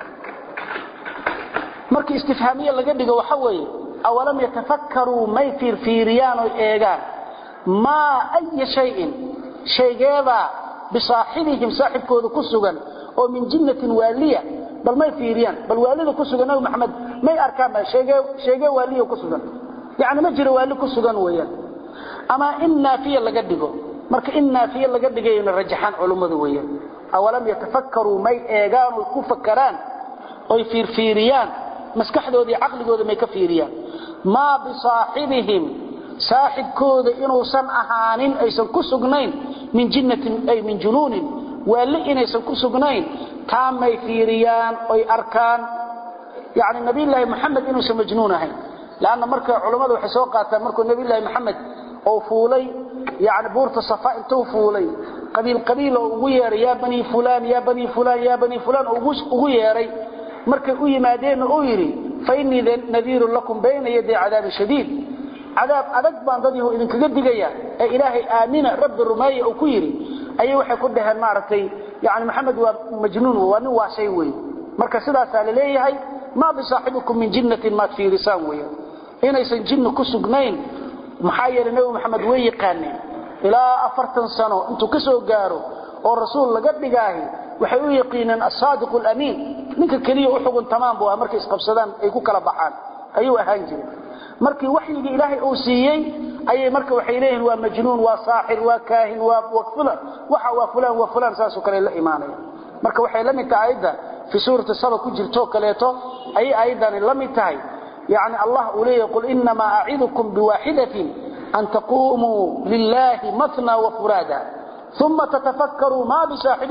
marka istifhaamiya laga dhigo waxa weeye awalam yatafakkaru may fiiriyaan oo eegaan ma ay shaygeeda bisaaxibihim saaxibkooda ku sugan oo min jinnatin waaliya bal may fiiriyaan bal waalida ku sugan nabi maxamed may arkaan ba shayge waaliya ku sugan yaani ma jiro waali ku sugan weeyaan ama in naafiya laga dhigo marka in naafiya laga dhigayna rajaxan culimadu weeyaan awalam yatafakkaru may eegaan oo ku fakaraan oo fiiriyaan maskaxdoodii aqligooda may ka fiiriyaan ma bi saahibihim saaxibkooda inuu san ahaanin aysan ku sugnayn min jinnatin ay min junuunin wali inaysan ku sugnayn taamay fiiriyaan oo arkaan yaani nabi ilaahi maxamed inuu sa majnuun ahayn laana marka culimadu waxay soo qaataan markuu nabi ilaahi maxamed oo fuulay yaani buurta safa intuu fuulay qabiil oo ugu yeeray ya bani fulaan ya bani fulaan ya bani fulaan ugu yeeray markay u yimaadeen oo yiri fa inni nadhirun lakum bayna yaday adab shadiid adab adag baan dadii idin kaga digaya ee ilaahay aamina rabbi rumaaya oo ku yiri ayay waxay ku dhahan maartay yaani maxamed waa majnuun waa nin waa shay weey marka sidaas la leeyahay ma bi saahibikum min jinnatin ma fi risaan weey inaysan jinnu ku sugnayn maxaa yeelay nabi maxamed way yaqaaneen ilaa 40 sano intuu ka soo gaaro oo rasuul laga dhigaahay waxay u yaqiinaan as-saadiq al-amin ninka kaliya u xugun tamaam buu markay isqabsadaan ay ku kala baxaan ayuu ahaan jiray markii waxyiga ilaahay uu siiyay ayay marka waxay leeyeen waa majnuun waa saahir waa kaahin waa fulan waa fulan saasu kale la iimaanaya marka waxay la mid tahay ayda fi suurati saba ku jirto kaleeto ay aydan la mid tahay يعني الله أوليه يقول إنما أعيدكم بواحدة أن تقوموا لله مثنى وفرادا ثم تتفكروا ما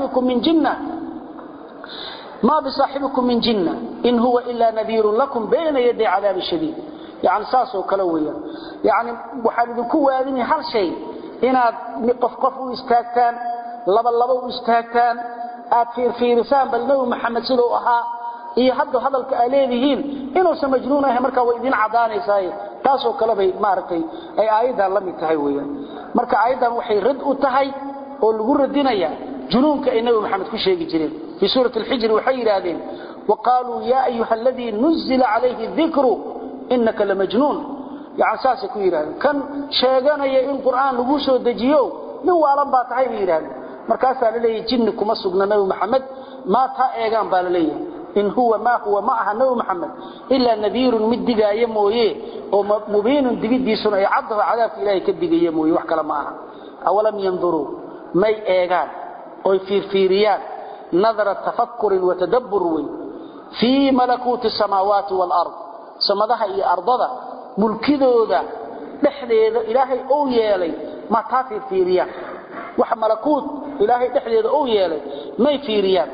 بصاحبكم من جنة إن هو إلا نذير لكم بين يدي عذاب شديد يعني ساسو كلوية يعني وحالدكم وادني هر شيء إنا قفقفوا استاكتان لبلبوا استاكتان آتفير في رسان بل نبي محمد سلو أها iyo hadalka ay leeyihiin inuu samajnuun yahay marka way idin cadaanaysaa taasoo kale bay maartay ay aayadan la mid tahay weeyaan marka aayadan waxay rad u tahay oo lagu radinaya junuunka ay nabi maxamed ku sheegi jireen fi suurati al-hijr waxay yiraahdeen waqaalu ya ayyuha alladhi nuzila alayhi dhikru innaka lamajnuun ya asaas ku yiraahdeen kan sheeganaya in quraan lagu soo dejiyo nin waalan baa tahay yiraahdeen markaas la leeyahay jinni kuma sugna nabi maxamed ma ta eegan baa la leeyahay إن هو ما هو معها نبي محمد إلا نذير مدقا يمويه ومبين دقيدي سنة يعضه عذاب إلهي كدقا يمويه وحكا معها أولم ينظروا مي إيغان أو فيريان نظر التفكر وتدبر في ملكوت السماوات والأرض سمدها إيه أرضها ملكذو ذا دحلي إلهي أو يالي ما تافي فيريان وحملكوت إلهي دحلي أو يالي مي فيريان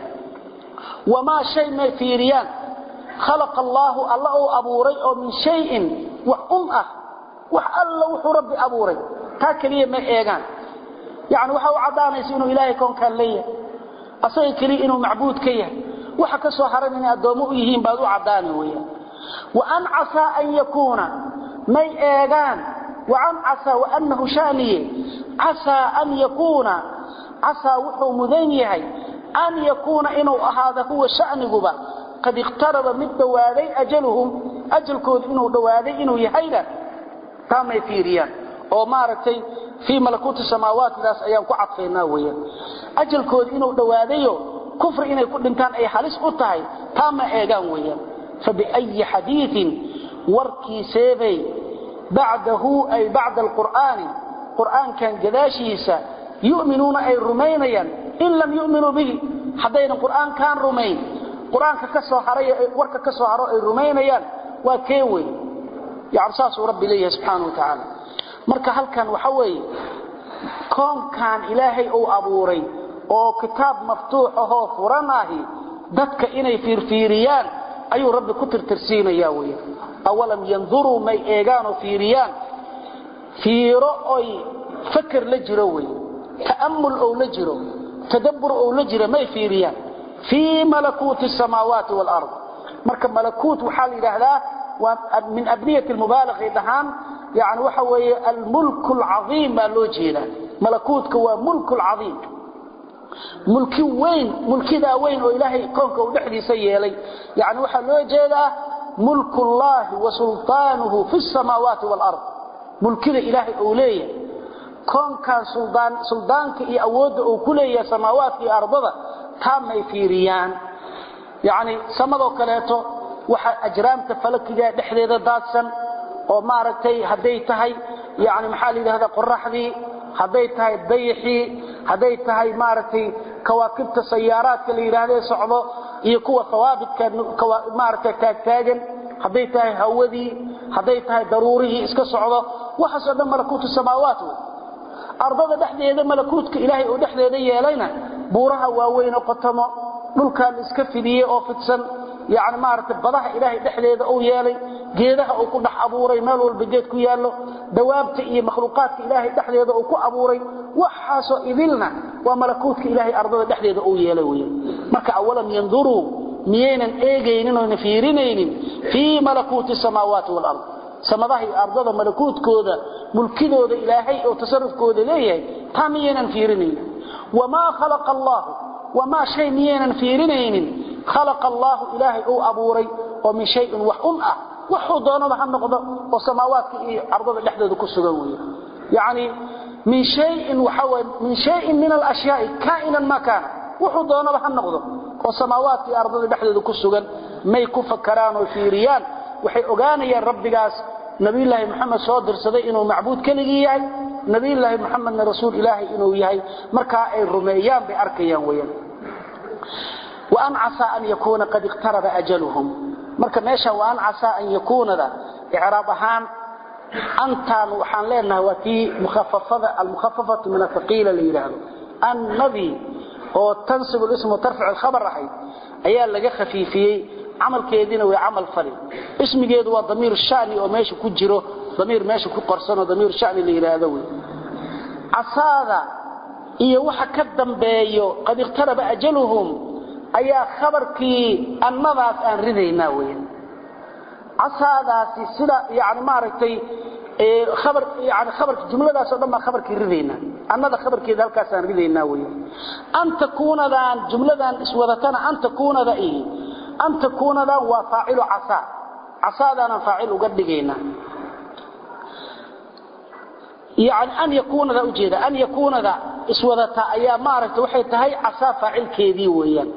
وما شيء ما فيريان خلق الله أبوري أو من شيء وأمأه وحالله رب أبوري تاكلية ما إيغان يعني وحاو عدانا يسينه إلهي كون كان ليه أصير كلي إنه معبود كيه وحكا سوحرني أدومو إيهين بادو عدانا ويه وأن عسى أن يكون ما إيغان وعن عسى وأنه شانيه عسى أن يكون عسى وحو مذينيهي أن يكون إنه هذا هو شأنه قد اقترب من دوادي أجلهم أجلكود إنه دوادي إنه يهيدا تام يفيريان أو مارتي في ملكوت السماوات ذاس أيام كعطفينا ويا أجلكود إنه دوادي كفر إنه يكون كان أي حالس أطهي تام إيقان ويا فبأي حديث وركي سيبي بعده أي بعد القرآن كان جداشيسا يؤمنون أي رمينيا إن لم يؤمنوا به حدين القرآن كان رمين قرآن كسو حري ورك كسو حري الرمينيان وكيوي يعرساس ربي ليه سبحانه وتعالى marka halkan waxa weey koonkan ilaahay oo abuuray oo kitaab maftuux ah furanahi dadka inay fiirfiiriyaan ayuu rabbi ku tirtirsiinaya weey awalam yanzuru may eegaan oo fiiriyaan fiiro oy fakr la jiro way ta'ammul oo la jiro tadabbur oo la jiro may fiiriyaan fi malakuti samawati wal ard marka malakut waxa la yiraahdaa ومن أبنية المبالغة دهان يعني وحوي الملك العظيم ما لو جينا ملكوتك هو ملك العظيم ملكي وين ملكي دا وين وإلهي كونك ودحدي سيالي يعني وحا لو جينا ملك الله وسلطانه في السماوات والأرض ملكي دا إلهي أوليه كونك سلطانك إي أود أوكوليه سماوات إي أرضه تام يفيريان يعني سمدو كليتو waxa ajraamta falakiga dhexdeeda daadsan oo maaragtay haday tahay yaani maxaa la yiraahdaa qorraxdii haday tahay dayxii haday tahay maaragtay kawaakibta sayaaraadka la yiraahdo socdo iyo kuwa thawaabidka maaragtay taagan haday tahay hawadii haday tahay daruurihii iska socdo waxa soo dhan malakuutu samaawaatu ardada dhexdeeda malakuutka ilaahay oo dhexdeeda yeelayna buuraha waaweyn oo qotamo dhulka iska fidiyay oo fidsan يعني ما أردت بضح إلهي دحليذ أو يالي جيدها أو كل أبوري مال والبجيت كيالو دوابت إيه مخلوقات إلهي دحليذ أو كو أبوري وحاسو إذلنا وملكوت إلهي أرض دحليذ أو يالي مركا أولا ينظروا ميينا إيجينين ونفيرينين في ملكوت السماوات والأرض سمضاهي أرض ملكوت كودا ملكي كودا إلهي أو تصرف كودا ليه تامينا فيرينين وما خلق الله وما شيء ميينا فيرينين خلق الله إلهي أو أبوري ومن شيء وحمأة وحضانه بحن نقضه وسماوات أرضه لحدة كسوية يعني من شيء وحوى من شيء من الأشياء كائنا ما كان وحضانه بحن نقضه وسماوات أرضه لحدة كسوية ما يكون فكران وفيريان وحي أغاني يا رب قاس نبي الله محمد صادر صدق إنه معبود كليجي نبي الله محمد رسول إلهي إنه يهي مركا الرميان بأركيان ويان وأن عسى أن يكون قد اقترب أجلهم مركا ماشا وأن عسى أن يكون ذا إعرابهان أنتان وحان لأنه وفي المخففة من الثقيلة لإله النبي هو تنسب الاسم وترفع الخبر رحيم أيها لغا خفيفي عمل كيدين وعمل فريق اسم جيد هو ضمير الشأني وماشي كجره ضمير ماشي كقرصان وضمير الشأني لإله عسى ذا إيه وحا كدن بيو قد اقترب أجلهم ayaa khabarkii annadaas aan ridayna weeyaan asaadaasi sida yaani maaragtay khabarka jumladaas oo dhan khabarkii ridayna annada khabarkeeda halkaas aan ridayna weeyaan anta kuunadan jumladan iswadatana anta kuunada waa faacilu asaadana faacil uga dhigayna يعني أن يكون ذا أجيدا أن يكون ذا اسودتا أيام ماركت وحي تهي عصا فاعل كيدي ويان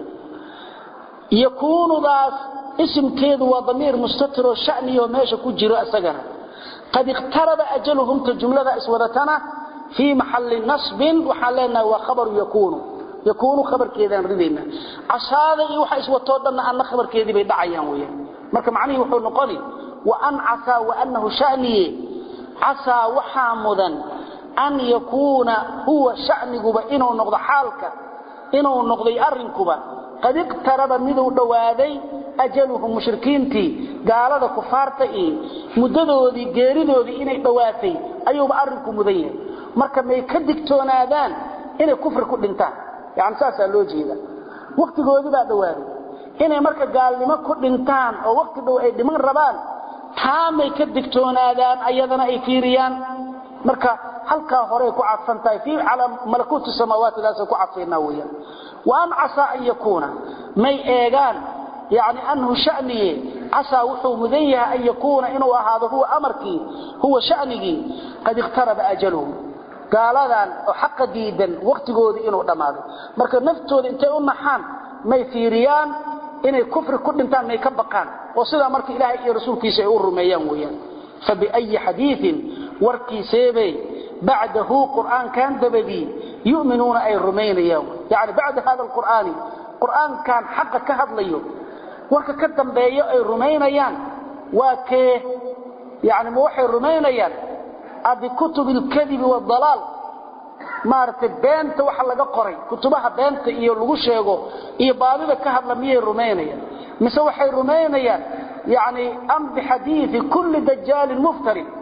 يكون ذا اسم كيد وضمير مستتر وشأني وماشا كجر أسجنا قد اقترب أجلهم الجملة ذا اسودتنا في محل نصب وحلنا وخبر يكون خبر كيدان ردينا عصا ذا يوحي اسودتنا أن خبر كيدي بيدعيان ويان مركب معنيه وحول نقالي وأن عصا وأنه شأني عسى وحامدا أن يكون هو شأنكب إنه نقض حالك إنه نقض أرنكب قد اقترب منه دوادي أجلهم مشركينتي قال هذا كفارتي مددو ذي قيردو ذي إنه دواتي أيوب أرنكم مذين مركب ما يكدك تونادان إنه كفر كل انتان يعني ساسا لوجي ذا وقت قوذي بعد دوادي إنه مركب قال لما كل انتان أو وقت دوادي لمن ربان taamay ka digtoonaadaan ayadana ay fiiriyaan marka halka hore ku cadfantaay fi ala malakuutu samaawaati la ku cadfayna weeyaan waan asa an yakuna may eegan yaani anhu sha'ni asa wuxuu mudayaha an yakuna inuu ahaado huwa amarki huwa sha'nigi qad iqtaraba ajaluhu qaaladan oo xaq diidan waqtigooda inuu dhamaado marka naftooda intay u naxaan may fiiriyaan inay kufri ku dhintaan may ka baqaan oo sida markii ilaahay iyo rasuulkiisa ay u rumeeyaan weeyaan fabi ay hadithin warki seebay ba'dahu qur'an kan dabadi yu'minuna ay rumeeyaan yaani ba'da hada qur'an kan xaq ka hadlayo warka ka dambeeyo ay rumeeyaan waa ka yaani ma waxay rumeeyaan abi kutubil kadhib wa dalal maartay beenta waxa laga qoray kutubaha beenta iyo lagu sheego iyo baadida ka hadla miyay rumeynayaan mise waxay rumeynayaan yaani am bi hadith kulli dajjal muftari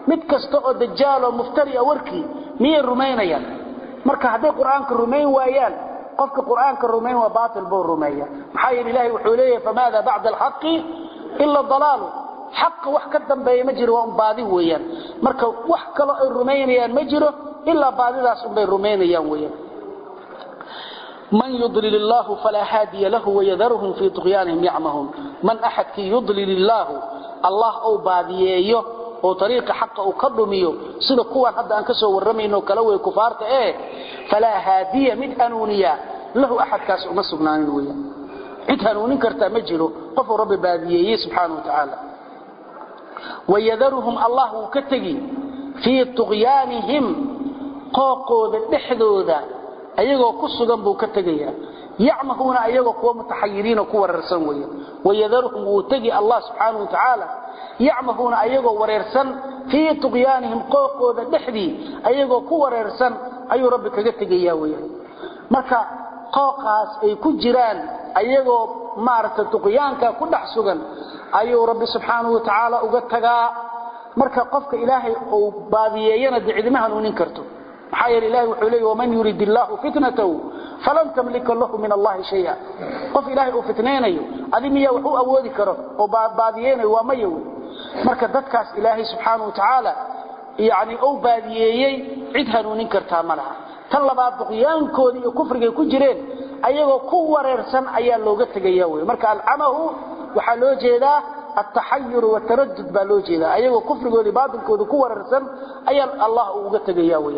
mid kasta oo dajaal oo muftari warki miyay rumaynayaan marka haday quraanka rumayn waayaan qofka quraanka rumayn waa baatil buu rumeeyaa maxay ilaahay wuxuu leeyahay famaada ba'da al-haqqi illa dalal حق wax ka dambeeyay ma jiro waan baadi weeyaan marka wax kale ay rumaynayaan ma jiro illa baadidaas bay rumaynayaan weeyaan man yudlilillahu fala hadiya lahu wa yadharuhum fi tughyanihim ya'mahun man ahad ki yudlilillahu Allah oo baadiyeeyo oo tariiqa xaq oo ka dhumiyo sida kuwan hadda aan ka soo waramayno kala way kufaarta fala hadiya mid anuniya lahu ahad kaas uma sugnaanin weeyaan cid hanuunin karta ma jiro qof rabbi baadiyeeyay subhanahu wa ta'ala ويذرهم الله كتغي في طغيانهم قوقود دخدودا ايغو كسغن بو كتغيا يعمهون ايغو كو متحيرين كو وررسن ويه ويذرهم وتغي الله سبحانه وتعالى يعمهون ايغو وررسن في طغيانهم قوقود دخدي ايغو كو وررسن ايو ربي كغا تغيا ويه marka qooqaas ay ku jiraan ayagoo maarta tuqyaanka ku dhaxsugan ayuu rabbi subhanahu wa ta'ala uga tagaa marka qofka ilaahay oo baadiyeeyana dicdimaha nuunin karto maxaa yeelay ilaahay wuxuu leeyahay man yuridillahu fitnatahu falan tamlika lahu min allahi shay'a qof ilaahay oo fitneenayo adimiya wuxuu awoodi karo oo baadiyeenay waa mayow marka dadkaas ilaahay subhanahu wa ta'ala yaani oo baadiyeeyay cid hanuunin karta malaha tan labaad duqyaankooda iyo kufriga ku jireen ayagoo ku wareersan ayaa looga tagayaa way marka al-amahu waxa loo jeedaa at-tahayyur wa taraddud baa loo jeedaa ayagoo kufrigooda baadilkooda ku wareersan ayaa Allah uga tagayaa way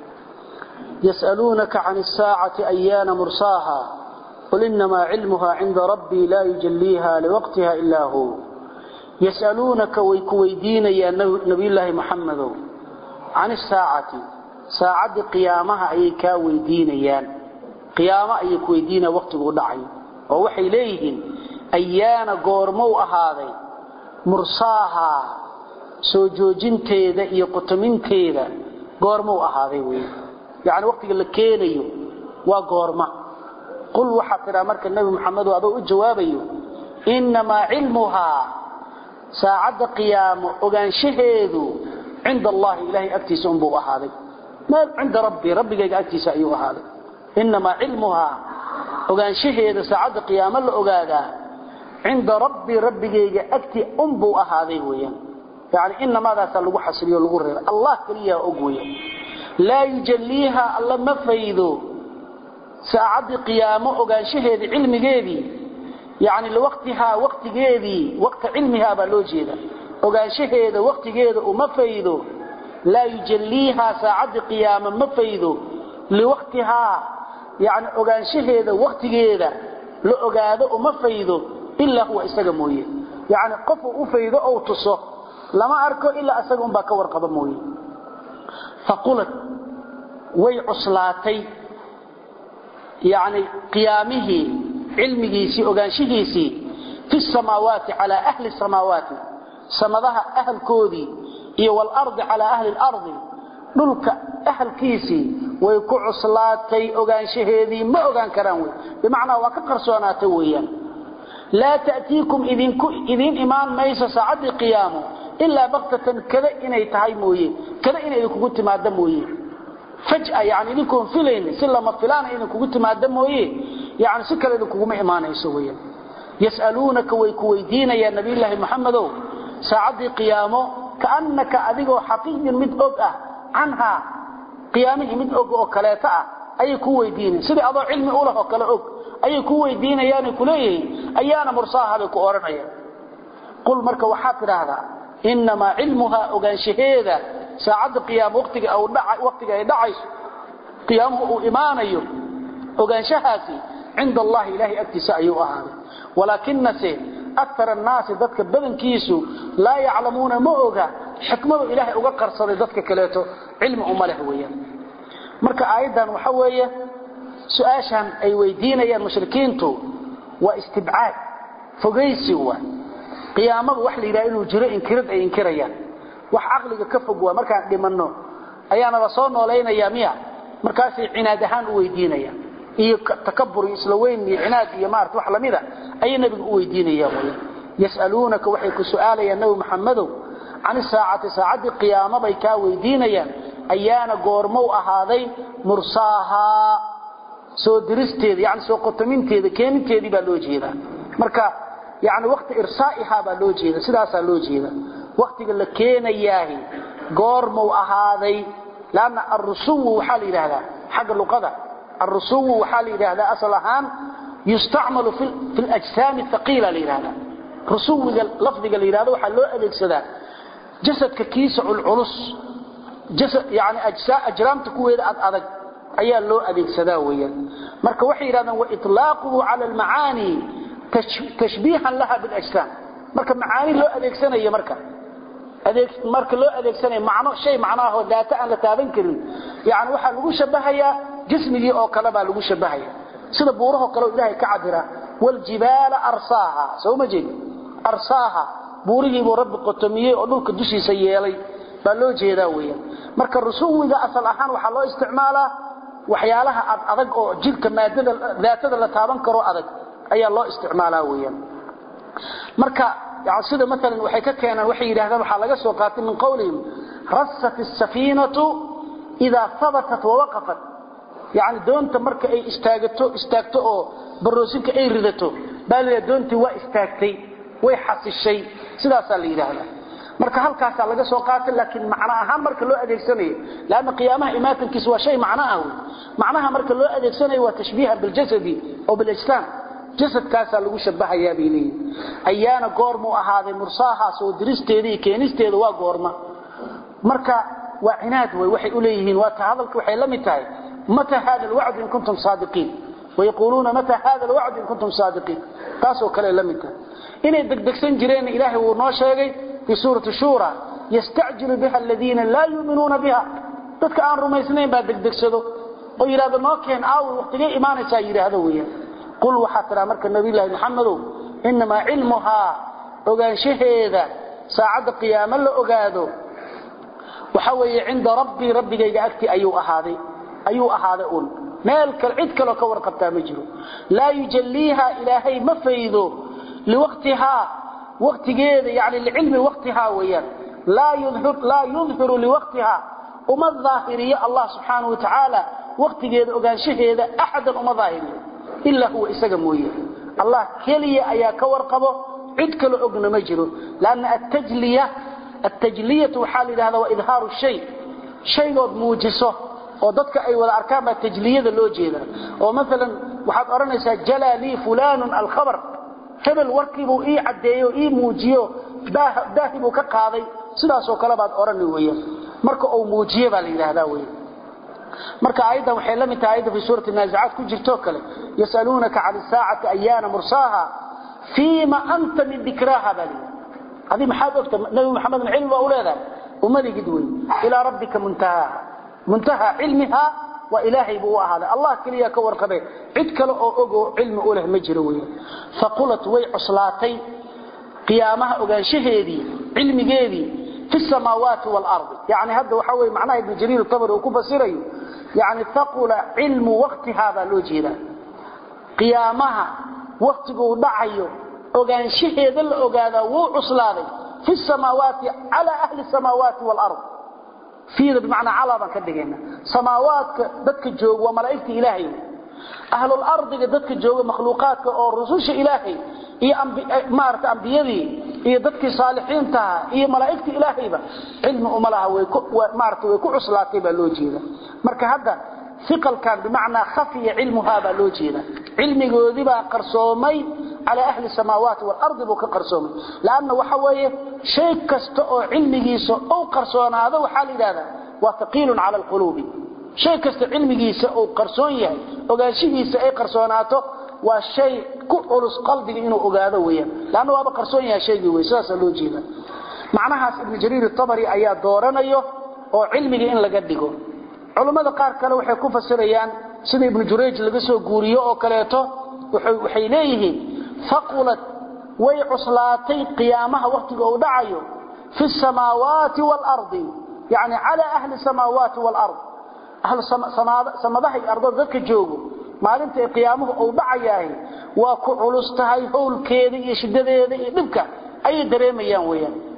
yasalunaka 'anis saa'ati ayyana mursaha qul inma 'ilmuha 'inda rabbi la yujalliha liwaqtiha illa hu yasalunaka way ku weydiinayaan nabiyullaahi muhammad 'anis saa'ati saacad qiyaamaha ay ka weydiinayaan qiyaama ay ku weydiina waqtigu dhacay oo waxay leeyihiin ayana goormow ahaaday mursaha soo joojinteeda iyo qutaminteeda goormow ahaaday weey yaani waqtiga la keenayo waa goorma qul waxa tira marka nabi maxamed oo u jawaabayo inma ilmuha saacad qiyaamo ogaanshaheedu عند الله إلهي أكتس أنبو أهاذي ما عند ربي أكتس أيها هذا إنما علمها وقال شهيد سعد قيام الأقادة عند ربي أكتس أنبو أهاذي ويا يعني إنما ذا سألقوا حسري والغرر الله كليها أقويا لا يجليها الله مفيدو سعد قيام وقال شهيد علم جيدي يعني لوقتها وقت جيدي وقت علمها بلوجيدا وقال شهيد وقت جيد ومفيدو لا يجليها ساعد قياما مفيدو لوقتها يعني وقال شهيد وقت جيد لأقاده ومفيدو إلا هو استقمويه يعني قفوا أفيدو أو تصو لما أركو إلا أستقم باك ورقب مويه فقلت ويعصلاتي يعني قيامه علميسي وقال في السماوات على أهل السماوات سمدها أهل كودي والأرض على أهل الأرض دلك أهل كيسي ويكوع صلاتي أغان شهيدي ما أغان كرانوي بمعنى وكقر سوناتويا لا تأتيكم إذن إيمان ميسا سعد قيامه إلا بغتة كذا إني تهيموي كذا إني كنت ما دموي فجأة يعني لكم فلين سلما فلان إني كنت ما دموي يعني سكر لكم إيمان يسويا يسألونك ويكويدين يا نبي الله محمد ساعدي قيامه كأنك أذيقه حقيق مدعوك عنها قيامه مدعوك وكلاتا أي كوي دين سيدي أضع علمي أوله وكلاؤك أي كوي دين يعني كليه أيانا مرصاها لك أورنيا قل مرك وحاكر هذا إنما علمها أغان شهيدة ساعد قيام وقتك أو وقتك يدعي قيامه إيمانيه أغان شهاسي عند الله إلهي أكتساء يؤهر ولكن نسي أكثر الناس ذاتك بدن كيسو لا يعلمون مؤغا حكمه إلهي أغا قرصد ذاتك كليته علم أماله ويا مركا آيدا وحوية سؤاشا أي ويدين يا المشركين واستبعاد فقيسي هو قيامه وحل إلى إنه جرئ إنكرد أي إنكريان وح عقلك كفقوا مركا لمنه أيانا رصون ولينا يامية مركاسي عنادهان ويدين يا iyo takabur islaweyn iyo cinaad iyo maartu wax lamida ay nabigu u weydiinayaan yasalunaka waxay ku su'aalayaan nabi maxamedow عن الساعة ساعة قيامة بيكا ويدينيا أيانا قورمو أهاذي مرساها سو درستيد يعني سو قطمينتيد كينتيد بالوجيدا marka يعني وقت إرسائها بالوجيدا سداسا لوجيدا وقت اللي كينا إياهي قورمو أهاذي لأن الرسو وحال إلى حق اللغة الرسو وحال إلى أصلها يستعمل في الأجسام الثقيلة لهذا رسو لفظ لهذا وحلو أدكسدا جسد كيسع العرس جسد يعني أجرام تكويد أدك أي لو أدكسدا ويا مركه وحي هذا وإطلاقه على المعاني تشبيها لها بالأجسام مركه معاني لو أدكسنا هي مركه marka loo adeegsanay macno shay macnaaho daata aan la taaban karin yaani waxa lagu shabahayaa jismigii oo kale baa lagu shabahayaa sida buuraha kale Ilaahay ka cabira wal jibaala arsaaha soo ma jeed arsaaha buurigii buu Rabbi qotomiyay oo dhulka dushiisa yeelay baa loo jeedaa weeyaan marka rusuwiga asal ahaan waxa loo isticmaalaa waxyaalaha adag oo jilka maadada daatada la taaban karo adag ayaa loo isticmaalaa weeyaan marka يعني سيده مثلا waxay ka keenan waxay yiraahdaan waxa laga soo qaatay min qawlihim rassat as-safinatu idha thabatat wa waqafat yani doonta marka ay istaagto oo baroosinka ay ridato bal doonti waa istaagtay way xasishay sidaas la yiraahdaa marka halkaas laga soo qaatay laakiin macna ahaan marka loo adeegsanayo laana qiyaamaha imaatankiis waa shay macnaha marka loo adeegsanayo waa tashbiiha bil jasadi oo bil ajsam جسد كاسا لغو شبهيا بيلي ايانا غورمو اهاده مرساها سو دريستيدي كينيستيده وا غورما marka waa cinaad way waxay u leeyihiin waa ta hadalku waxay la mid tahay mata hada alwa'd in kuntum saadiqin ويقولون متى هذا الوعد in kuntum saadiqin taasoo kale la mid tahay inay degdegsan jireen ilaahay uu noo sheegay fi suurati shura yasta'jilu biha alladheena la yu'minuna biha dadka aan rumaysnayn baa degdegsado oo yiraahdo noo keen aaw waqtiga iimaanaysa yiraahdo weeyaan قل وحترى مرك النبي الله محمد إنما علمها أغانشهيدا ساعد قياما لأغادو وحوي عند ربي جاءكتي أيو أهادي أول مالك العدك لو كور قبتا مجرو لا يجليها إلهي مفيدو لوقتها وقت جيد يعني العلم وقتها ويان لا يظهر لوقتها وما الظاهرية الله سبحانه وتعالى وقت جيد أغانشهيدا أحدا وما ظاهرية إلا هو إساق مويه الله كلية أيا كورقبه عدك لأقن مجره لأن التجلية حال هذا وإظهار الشيء شيء موجسه وضدك أي ولا أركام التجلية اللوجيدة ومثلا وحد أرنسا جلى لي فلان الخبر هبل وركبه إيه عديه إيه موجيه داهبه كقاضي سلاسه كلابات أرني ويه مركو أو موجيه بالي هذا ويه marka ayada waxay la mid tahay ayada fi suurati an-nazi'at ku jirto kale yasalunaka 'an as-sa'ati ayyana mursaha fima anta min dhikraha bali hadi maxaad ogta nabi muhammad ilmu awlada umadi gidway ila rabbika muntaha ilmiha wa ilahi bu ahada allah kaliya ka warqabay cid kale oo ogo ilmi u leh ma jiro weey faqulat way uslaatay qiyaamaha ogaanshaheedii ilmigeedii في السماوات والأرض يعني هذا وحوي معناه ابن جرير الطبري وكبصيري يعني ثقل علم وقت هذا لوجيدا قيامها وقته دعيو اوغان شهيد الاوغادا وعصلادي في السماوات على اهل السماوات والارض في بمعنى على ما كدغينا سماوات ددك جوج وملائكه الهي اهل الارض ددك جوج مخلوقات او رسول الهي iyo maarta ambiyadii iyo dadkii saalixiinta iyo malaa'iktii ilaahayba ilmu umalaha way maarta way ku cuslaatay baa loo jeeda marka hadda fiqalkan bimaana khafiya ilmuha baa loo jeeda ilmigoodi baa qarsoomay ala ahli samaawaati wal ardi buu ka qarsoomay laana waxa weeye shay kasta oo ilmigiisa oo qarsoonaado waxa la yiraahdaa waa taqilun ala alqulubi shay kasta ilmigiisa oo qarsoon yahay ogaanshihiisa ay qarsoonaato waa shay ku culus qalbiga inuu ogaado weeyaan laana waa qarsoon yahay shaygi weeysaas loo jeeda macnahaas ibn jariir at-tabari ayaa dooranayo oo cilmiga in laga dhigo culimada qaar kale waxay ku fasirayaan sida ibn jurayj laga soo guuriyo oo kaleeto waxay leeyihiin faqulat way cuslaatay qiyaamaha waqtiga uu dhacayo fi samaawaati wal ardi yani ala ahli samaawaati wal ard ahli samadaha iyo ardada dadka joogo maalinta qiyaamaha uu dhacayahay waa ku culus tahay howlkeeda iyo shidadeeda iyo dhibka ay dareemayaan weeyaan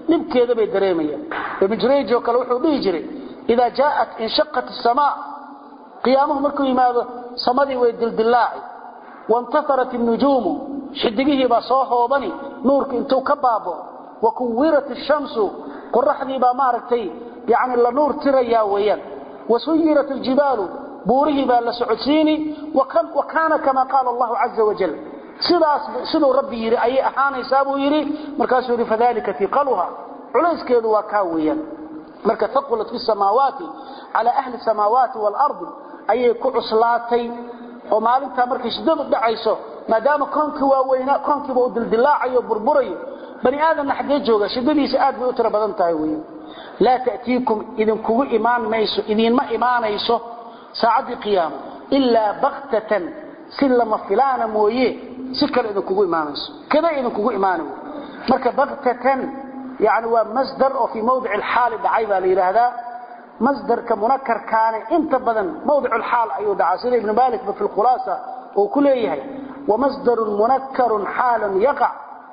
dhibkeeda bay dareemayaan ibn Jurayj oo kale wuxuu dhihi jiray ida jaa'at inshaqqat as-samaa qiyaamahu markuu yimaado samadii way dildilaaci wantasarat an-nujum xidigihi ba soo hoobani nuurka intuu ka baabo wa kuwirat ash-shamsu qorraxdii ba maaragtay yaani la nuur tiraya weeyaan wasuyirat al-jibalu buurihi ba la socodsiini wa kana kama qala Allah azza wa jalla sidaas sidoo rabbi yiri ay ahaanaysaa buu yiri markaas yiri fadalika thiqaluha culayskeedu waa ka weeyaan marka thaqulat fi samawati ala ahli samawati wal ard ay ku cuslaatay oo maalinta markay shidadu dhacayso maadaama koonki waa weynaa koonkiiba uu dildilaacayo burburayo bani aadamna xagee jooga shidadiisa aad bay u tira badan tahay weeyaan la ta'tiikum idin kugu imaan mayso idin ma imaanayso saacadi qiyaam illa baghtatan sillama filana mooyee si kale idin kugu imaanayso kada idin kugu imaanayo marka baghtatan يعني ومصدر او في موضع الحال دعي با ليراهدا مصدر كمنكر كان انت بدن موضع الحال ايو دعا سيده ابن مالك في الخلاصه او كليه ومصدر منكر حال يقع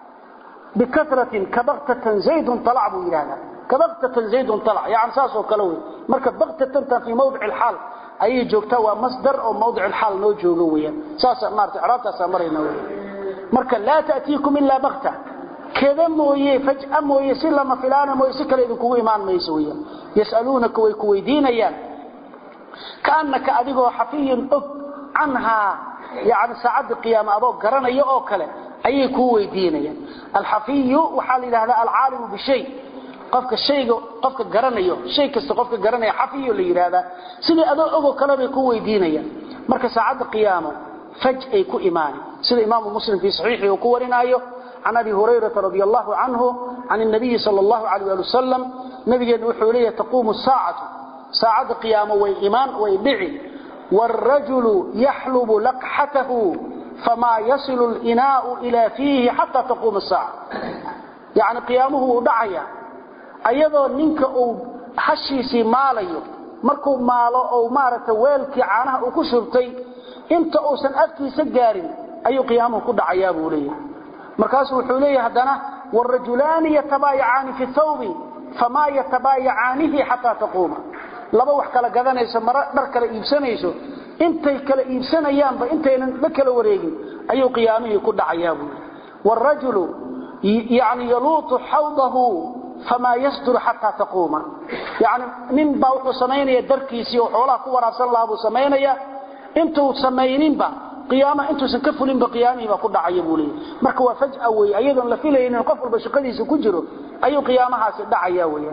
بكثرة كبغتة زيد طلع بيراهدا كبغتة زيد طلع يعني ساسو كلوي marka بغتة في موضع الحال اي جوجتا ومصدر او موضع الحال نو جوغو ويا ساس مارت عرفتا سمرينا marka لا تأتيكم الا بغتة كذا مويه فجأة مويه سلما فلانا مويه سكر إذن كوي إيمان ميسويا يسألونك ويكويدينيا كأنك أدقوا حفي أب عنها يعني سعد القيامة أبوك قرنا يؤكل أي كويدينيا الحفي وحال إلى هذا العالم بشيء قفك الشيء قفك قرنا يو شيء كستقفك قرنا حفي اللي هذا سيدي أدقوا كلام كويدينيا مركز سعد القيامة فجأة يكو إيماني سيدي إمام مسلم في صحيحه وكورنا أيه عن أبي هريرة رضي الله عنه عن النبي صلى الله عليه وسلم نبي وحولية تقوم الساعة ساعة قيامة وإيمان ويبعي والرجل يحلب لقحته فما يصل الإناء إلى فيه حتى تقوم الساعة يعني قيامه دعيا أيضا منك أو حشيسي مالي مركو ماله أو مارة ويلك عنها وكسرتي انت أو سنأتي سجاري أي قيامه كدعيا بوليه markaas wuxuu leeyahay hadana warajulani yatabaayaan fi thawbi fama yatabaayanihi hatta taquma laba wax kala gadanayso mar dhar kala iibsanayso intay kala iibsanayaanba intaynan la kala wareegin ayuu qiyaamihii ku dhacayaa warajulu yani yalutu hawdahu fama yasdur hatta taquma yani min baa wuxuu sameeynaya darkiisii oo xoolaha ku waraabsan lahabu sameeynaya intuu sameeyninba قيامه انتو سنكفلين بقيامه با كدعيا بولي marka waa faj'a way ayadan la filayeen qof walba shaqadiisa ku jiro ayu qiyaamahaas dhacaya weeyaan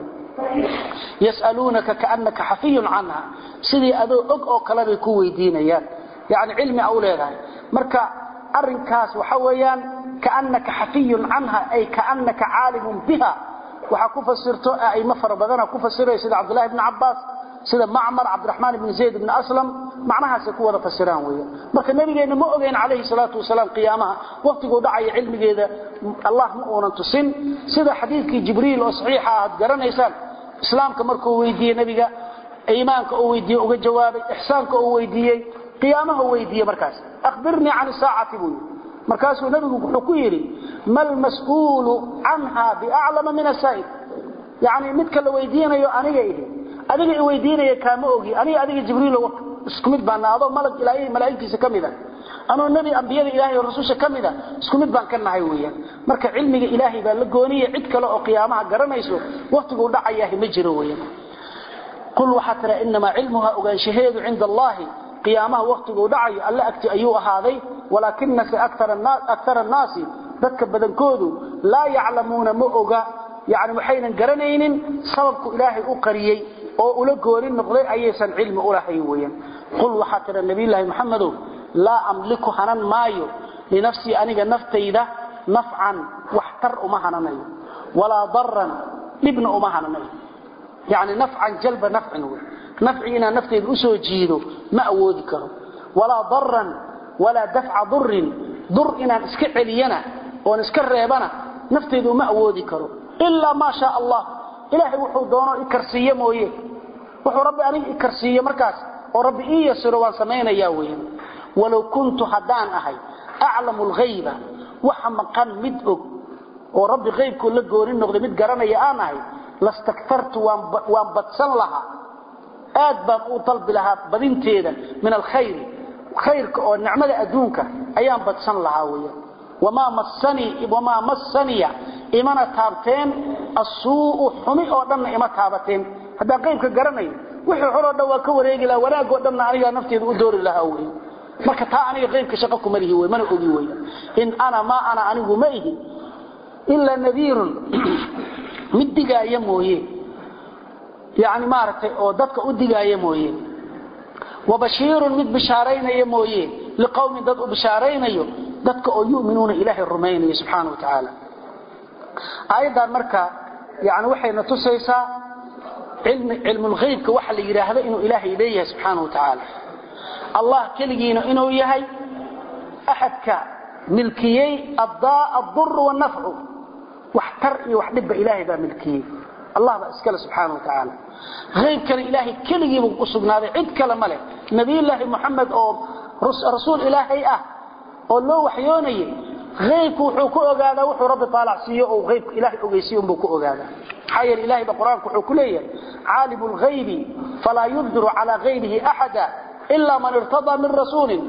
yasalunaka kaannaka hafiyun anha sidii adoo og oo kala bay ku weydiinayaan yaani cilmi aw leedahay marka arinkaas waxa weeyaan kaannaka hafiyun anha ay kaannaka aalimun biha waxa ku fasirto ay mafar badana ku fasiray sida Abdullah ibn Abbas sida Ma'mar Abdurrahman ibn Zayd ibn Aslam macnahaas ku wada fasiraan weeyaan marka nabigeena ma ogeyn kaleey salaatu wasalaam qiyaamaha waqtigu dhacay cilmigeeda Allah ma oonan tusin sida xadiiskii Jibriil oo saxiixa ah garanaysan islaamka markuu weydiiyay nabiga iimaanka oo weydiiyay uga jawaabay ihsaanka oo weydiiyay qiyaamaha weydiiyay markaas akhbirni an saa'ati buu markaas uu nabigu wuxuu ku yiri mal mas'uulu anha bi'a'lama min as-sa'il yaani mid kala weydiinayo aniga adiga weydiinaya kaama ogi aniga adiga Jibriil isku mid baan aado malag ilaahay malaa'iktiisa kamida ama nabi anbiyada ilaahay oo rasuusha kamida isku mid baan ka nahay weeyaan marka cilmiga ilaahay baa la gooniye cid kale oo qiyaamaha garanayso waqtigu dhacaya ma jiro weeyaan qul waxa tara inma ilmuha ugaashaheedu inda Allah qiyaamaha waqtigu dhacayo alla agti ayuu ahaaday walakinna akthar an-nas dadka badankoodu la ya'lamuna ma oga yaani waxaynan garanaynin sababku ilaahay u qariyay oo ula goorin noqday ayaysan cilmi u lahayn weeyaan qul waxa tira nabi ilaahi maxamed la amliku hanan maayo li nafsi aniga naftayda naf'an wahtar uma hananayo wala darran ibna uma hananayo yaani naf'an jalba naf'an naf'ina naftayda usoo jiido ma awoodi karo wala darran wala daf'a darrin dur ina iska celiyana oo iska reebana naftaydu ma awoodi karo illa ma sha Allah ilaahi wuxuu doono ikarsiyo mooyee wuxuu rabbi aniga ikarsiyo markaas oo rabbi iyasiro waan sameeynaya weeyaan walaw kuntu hadan ahay a'lamu al-ghayba wa maqan mid'ug oo rabbi qaybku la goonin noqday mid garanaya aan ahay lastaktartu waan badsan laha aad baan u talbi laha badinteeda min alkhayr khayrka oo nicmada adduunka ayaan badsan laha weeyo wama massani imana taabteen asuu xumi oo dhan ima taabateen hada qaybka garanay wixii hore dhawa ka wareegi la wanaag oo dhan aniga nafteedu u doori laha weeyo marka taa aniga qaybka shaqo ku marihi way mana ogi weeyo in ana ma ana anigu ma ihi illa nadhirun midigaaya mooyee yaani maartay oo dadka u digaaya mooyee wabashirun mid bishaaraynaya mooyee liqawmin dad u bishaaraynayo dadka oo yu'minuuna ilaahi rumaynayo subhanahu wa ta'ala aydan marka yaani waxayna tusaysaa ilmu al-ghaybka waxa la yiraahdo inuu ilaahi leeyahay subhanahu wa ta'ala allah kaligiina inuu yahay ahadka milkiyay ad-darr wa an-naf'u waxtar iyo wax dhib ilaahi baa milkiyay allah baa iskala subhanahu wa ta'ala ghaybka ilaahi kaligiiba ku sugnaaday cid kale ma leh nabi ilaahi muhammad oo rasuul ilaahi ah oo loo waxyoonay ghaybku wuxuu ku ogaadaa wuxuu rabbi taalacsiyo oo ghaybka ilaahi ogeysiyo uu ku ogaadaa xayir ilaahi ba quraanku wuxuu ku leeyahay aalimul ghaybi fala yudru ala ghaybihi ahada illa man irtada min rasulin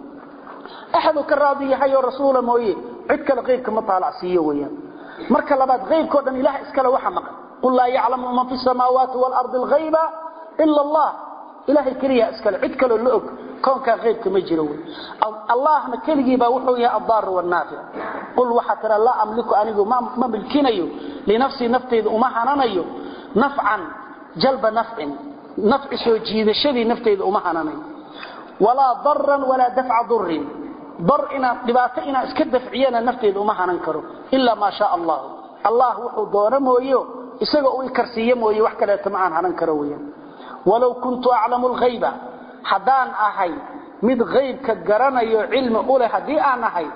ahadu karaadi yahay rasuul mooyee cid kale ghaybka ma taalacsiyo weeyaan marka labaad ghaybko dhan ilaahi iskala waxa maqan qul la ya'lamu man fi samawati wal ardi al ghayba illa allah ilaahi kaliya iskala cid kale la og koonka ghaybka ma jiro allahna kaligiiba wuxuu yahay ad-dar wa an-nafi qul waxa tara la amliku anigu ma milkinayo li nafsi naftayda uma hananayo naf'an jalba naf'in naf'i soo jiidashadii naftayda uma hananayo wala darran wala daf'a darrin ضر إنا دبعت إنا اسكت دفعينا نفتي وما هننكره إلا ما شاء الله الله وحو دونه مويه إسقوا الكرسية مويه وحكلا تمعان هننكره ويا ولو كنت أعلم الغيبة حدان أحي مد غيب كجرنا علم أولى هدي أنا أحي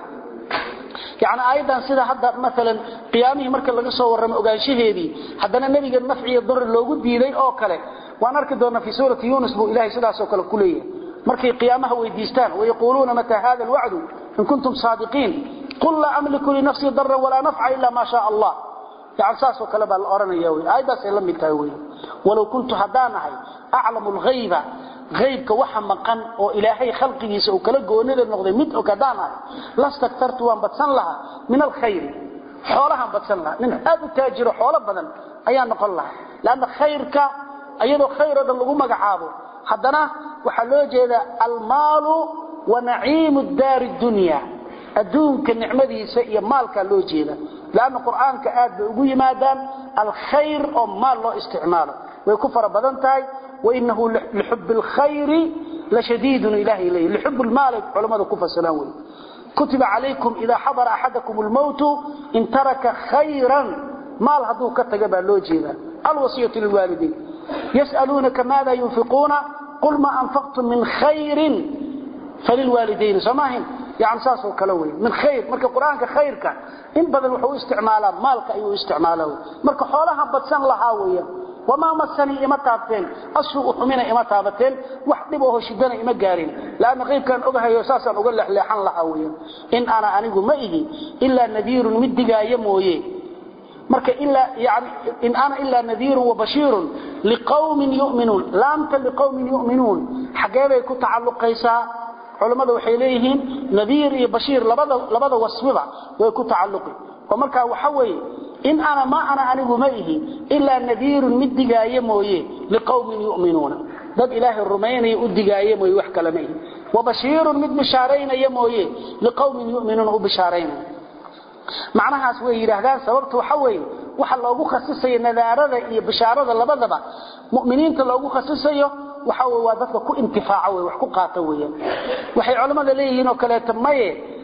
يعني أيضا سيدا حدا مثلا قيامه مركز لقى صور مؤجاشه دي حدنا النبي قال نفعي الضر اللوجود دي لي أوكله وأنا أركضنا في سورة يونس بو إلهي سيدا سوكل كلية مركي قيامه ويديستان ويقولون متى هذا الوعد إن كنتم صادقين قل لا أملك لنفسي ضرا ولا نفع إلا ما شاء الله يعني ساس وكلب الأرن يوي أيضا سيلم التاوي ولو كنت هدانها أعلم الغيبة غيب كوحا مقن وإلهي خلقه سأكلق ونذر نغضي مدء كدانها لاستكثرت وان بتسن لها من الخير حولها بتسن لها من هذا التاجر حولا بدن أيان نقول لها لأن خيرك أيضا خير دلغو مقعابه حدنا وحلو جيدا المال ونعيم الدار الدنيا الدون كالنعمة سيئة مالك لو جيدا لأن القرآن كآد بيقول مادام الخير أو مال له استعماله ويكفر بدنتاي وإنه لحب الخير لشديد إلهي إليه لحب المال علماء كفر سنوي كتب عليكم إذا حضر أحدكم الموت إن ترك خيرا مال هدو كتجبه لو جيدا الوصية للوالدين يسألونك ماذا ينفقون قل ما أنفقتم من خير فللوالدين سماهم يعني ساسو كلوي من خير مركا قرآنك خيرك إن بدل وحو استعماله مالك أيو استعماله مركا حولها بتسن لهاوية وما مسني إما تابتين أسوء حمينة إما تابتين وحدبوه شدنا إما قارين لأن غيب كان أقها يساسا أقول لحليحان لهاوية إن أنا أنيقو مئذي إلا نذير مدقا يمويه marka illa yani in ana illa nadhir wa bashir liqaumin yu'minun lamta liqaumin yu'minun xageebay ku tacalluqaysa culimadu waxay leeyihiin nadhir iyo bashir labada wasfiba way ku tacalluqi oo marka waxa weey in ana ma ana anigu ma ihi illa nadhir midigaaye mooyee liqaumin yu'minuna dad ilaahi rumaynay u digaaye mooyee wax kale ma ihi wa bashir mid bishaaraynaya mooyee liqaumin yu'minuna u bishaaraynay macnahaas way yiraahdaan sababtu waxa weey waxa loogu khasisay nadaarada iyo bishaarada labadaba mu'miniinta loogu khasisayo waxa weey waa dadka ku intifaaco way wax ku qaato weeyaan waxay culimada leeyihiin oo kale tamaye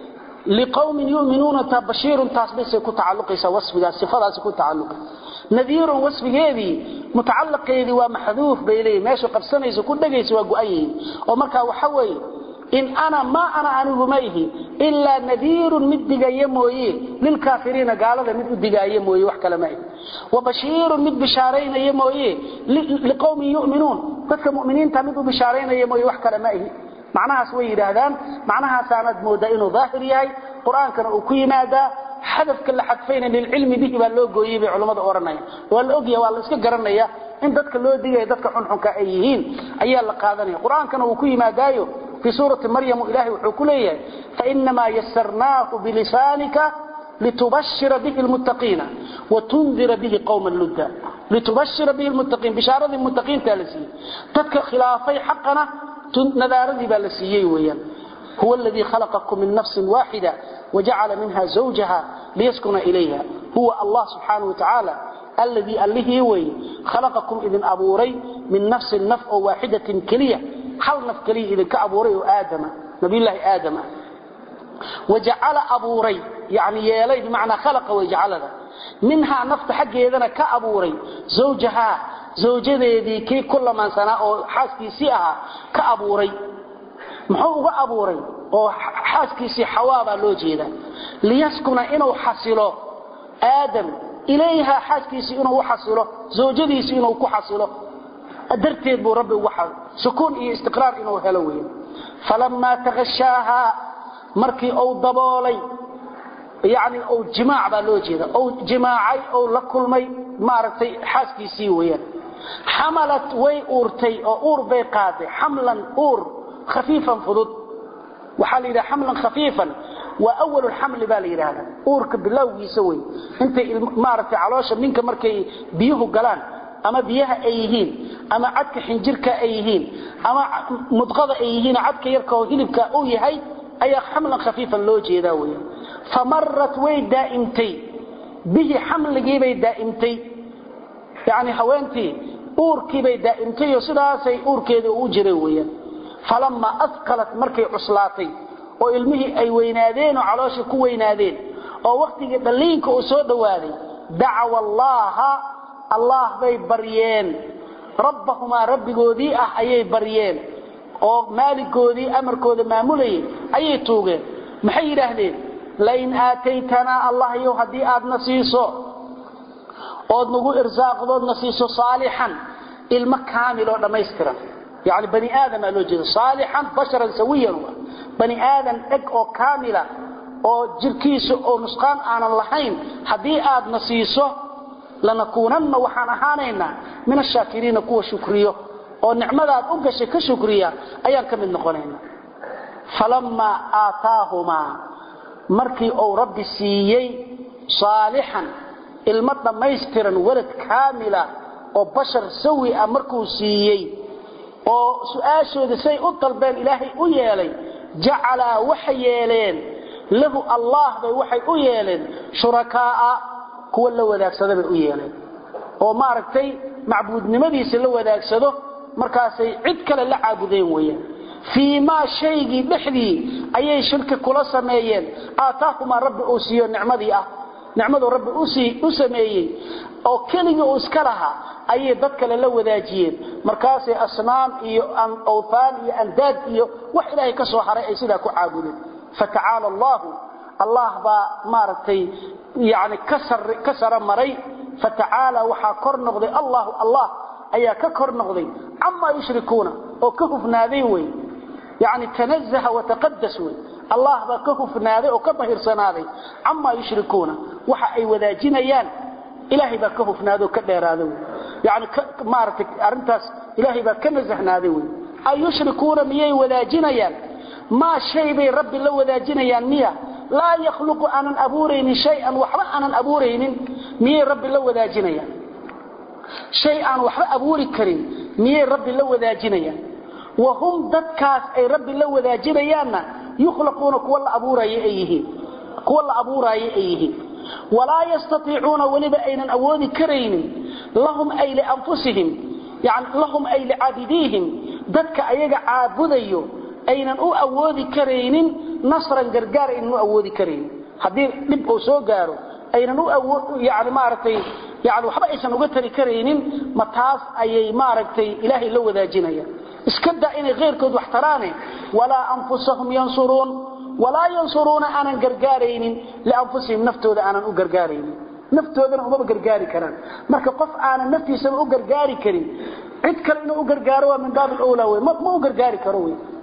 liqaumin yu'minuna tabashirun tasbisa ku tacalluqaysa wasfiga sifadaas ku tacalluqa nadhir wasfigeedi mutacalliqeedi waa maxduuf beelay meesha qabsanayso ku dhagayso waa go'ayeen oo marka waxa weey إن أنا ما أنا عنه ميه إلا نذير مدقى يمويه للكافرين قال هذا مدقى يمويه وحكى لميه وبشير مد بشارين يمويه لقوم يؤمنون فك مؤمنين تمدوا بشارين يمويه وحكى لميه معناها سوي هذا معناها ساند مودين ظاهري قرآن كان أكوي ماذا حذف كل حذفين للعلم به باللو gooyay bay culimada oranayaan waa la ogyahay waa la iska garanaya in dadka loo digay dadka xunxunka ay yihiin ayaa la qaadanaya quraankana uu ku yimaadayo fi suurati maryam ilaahi wuxuu ku leeyahay fa inma yassarnaahu bilisanika litubashshira bihi almuttaqina wa tunzira bihi qauman ludda litubashshira bihi almuttaqin bishaarati almuttaqin talasi dadka khilaafay xaqana nadaaradi baa la siiyay weeyaan هو الذي خلقكم من نفس واحدة وجعل منها زوجها ليسكن إليها هو الله سبحانه وتعالى الذي هو خلقكم إذن أبوري من نفس النفع واحدة كلية حل نفع كلية إذن كأبوري آدم نبي الله آدم وجعل أبوري يعني يلي بمعنى خلق ويجعلها منها نفط حق إذن كأبوري زوجها زوجة ذي كي كل من سنة حاسكي سيئها كأبوري muxuu uga abuuray oo xaaskiisi xawaaba loo jeeda liyaskuna inuu xasilo aadam ilayha xaaskiisi inuu xasilo zawjadiisi inuu ku xasilo adarteed buu rabbi ugu xal sukuun iyo istiqraar inuu helo weeyaan falamma taghashaha markii uu daboolay yaani uu jimaac baa loo jeeda uu jimaacay uu la kulmay maartay xaaskiisi weeyaan xamalat way uurtay oo uur bay qaaday xamlan uur خفيفا فضد وحال إذا حملا خفيفا وأول الحمل بالي هذا أورك بالله يسوي أنت معرفة علاشة منك مركي بيه قلان أما بيها أيهين أما عدك حنجرك أيهين أما مضغضة أيهين عدك يركو هلبك أوي هاي أي حملا خفيفا لوجي ذاوي فمرت وي دائمتي به حمل جيبي دائمتي يعني هوانتي أوركي بي دائمتي وصداسي أوركي ذو أجرويا فلما أثقلت مركي عصلاتي وإلمه أي وينادين وعلاش كو وينادين ووقت دلينك أسود وادي دعوا الله بي بريين ربهما ربي قودي أي بريين ومالك قودي أمر قودي مامولي أي توقين محير أهلين لين آتيتنا الله يهدي آد نصيصه ودنقو إرزاق ذو نصيصه صالحا المكامل ولما يسترى يعني بني آدم ألوجه صالحا بشرا سويا بني آدم أو كاملة أو جركيس أو نسقان عن اللحين حديئات نصيصه لنكونن وحانهانينا من الشاكرين كوة شكريه أو نعمدات أقش كشكريه أيان كمن نقونينا فلما آتاهما مركي أو ربي سيي صالحا المطلب ميسترا ولد كاملة أو بشر سوي أمركو سيي oo su'aashooda say u talbeen ilaahay u yeelay jacala waxyeeleen lahu allah bay waxay u yeeleen shurakaa kuwa la wadaagsada bay u yeeleen oo maaragtay macbuudnimadiisa la wadaagsado markaasay cid kale la caabudeen weeyaan fiima shaygi dhixdii ayay shirki kula sameeyeen aataahuma rabbi oo siiyo nicmadu rabbi u sameeyay oo kaliya oo iska laha ayay dad kale la wadaajiyeen markaas ay asnaam iyo awthan iyo andaad iyo wax ilaahay ka soo haray ay sida ku caabudeen fata'ala allah ba maartay yaani kasar maray fata'ala waxa kor noqday allah ayaa ka kor noqday amma yushrikuuna oo ka hufnaaday way yaani tanazzaha wa taqaddas way الله با كفناده او كبهرسناده عما يشركون waxa ay wadaajinayaan ilaahi ba kufnaado ka dheeraado yaani maartay arintaas ilaahi ba ka nazahnaaday way ay yushrikuuna miyay wadaajinayaan ma shay bay rabbi la wadaajinayaan miya la yakhluqu anan abuurayni shay'an wahba anan abuuraynin miyay rabbi la wadaajinayaan shay'an wahba abuuri karin miyay rabbi la wadaajinayaan وهم dadkaas ay rabbi la wadaajinayaanna يخلقون كل أبوراي أيه ولا يستطيعون ولبا أين أود كرين لهم أي لأنفسهم يعني لهم أي لعابديهم ذاتك أيها عابديو أين أود كرين نصرا قرقار إنه أود كرين حدير نبقوا سوقاروا أين يعني مارتي يعني وحبا إيسان أقتري كرين متاس أي مارتي إلهي لو ذا جنيا اسكدا إني غير كود واحتراني ولا أنفسهم ينصرون ولا ينصرون أنا قرقارين لأنفسهم نفتوذ أنا أقرقارين نفتوذ أنا أقرقاري كران مركا قف أنا نفتي سنة أقرقاري كرين عد كرين أقرقاروا من باب الأولى ما أقرقاري كروي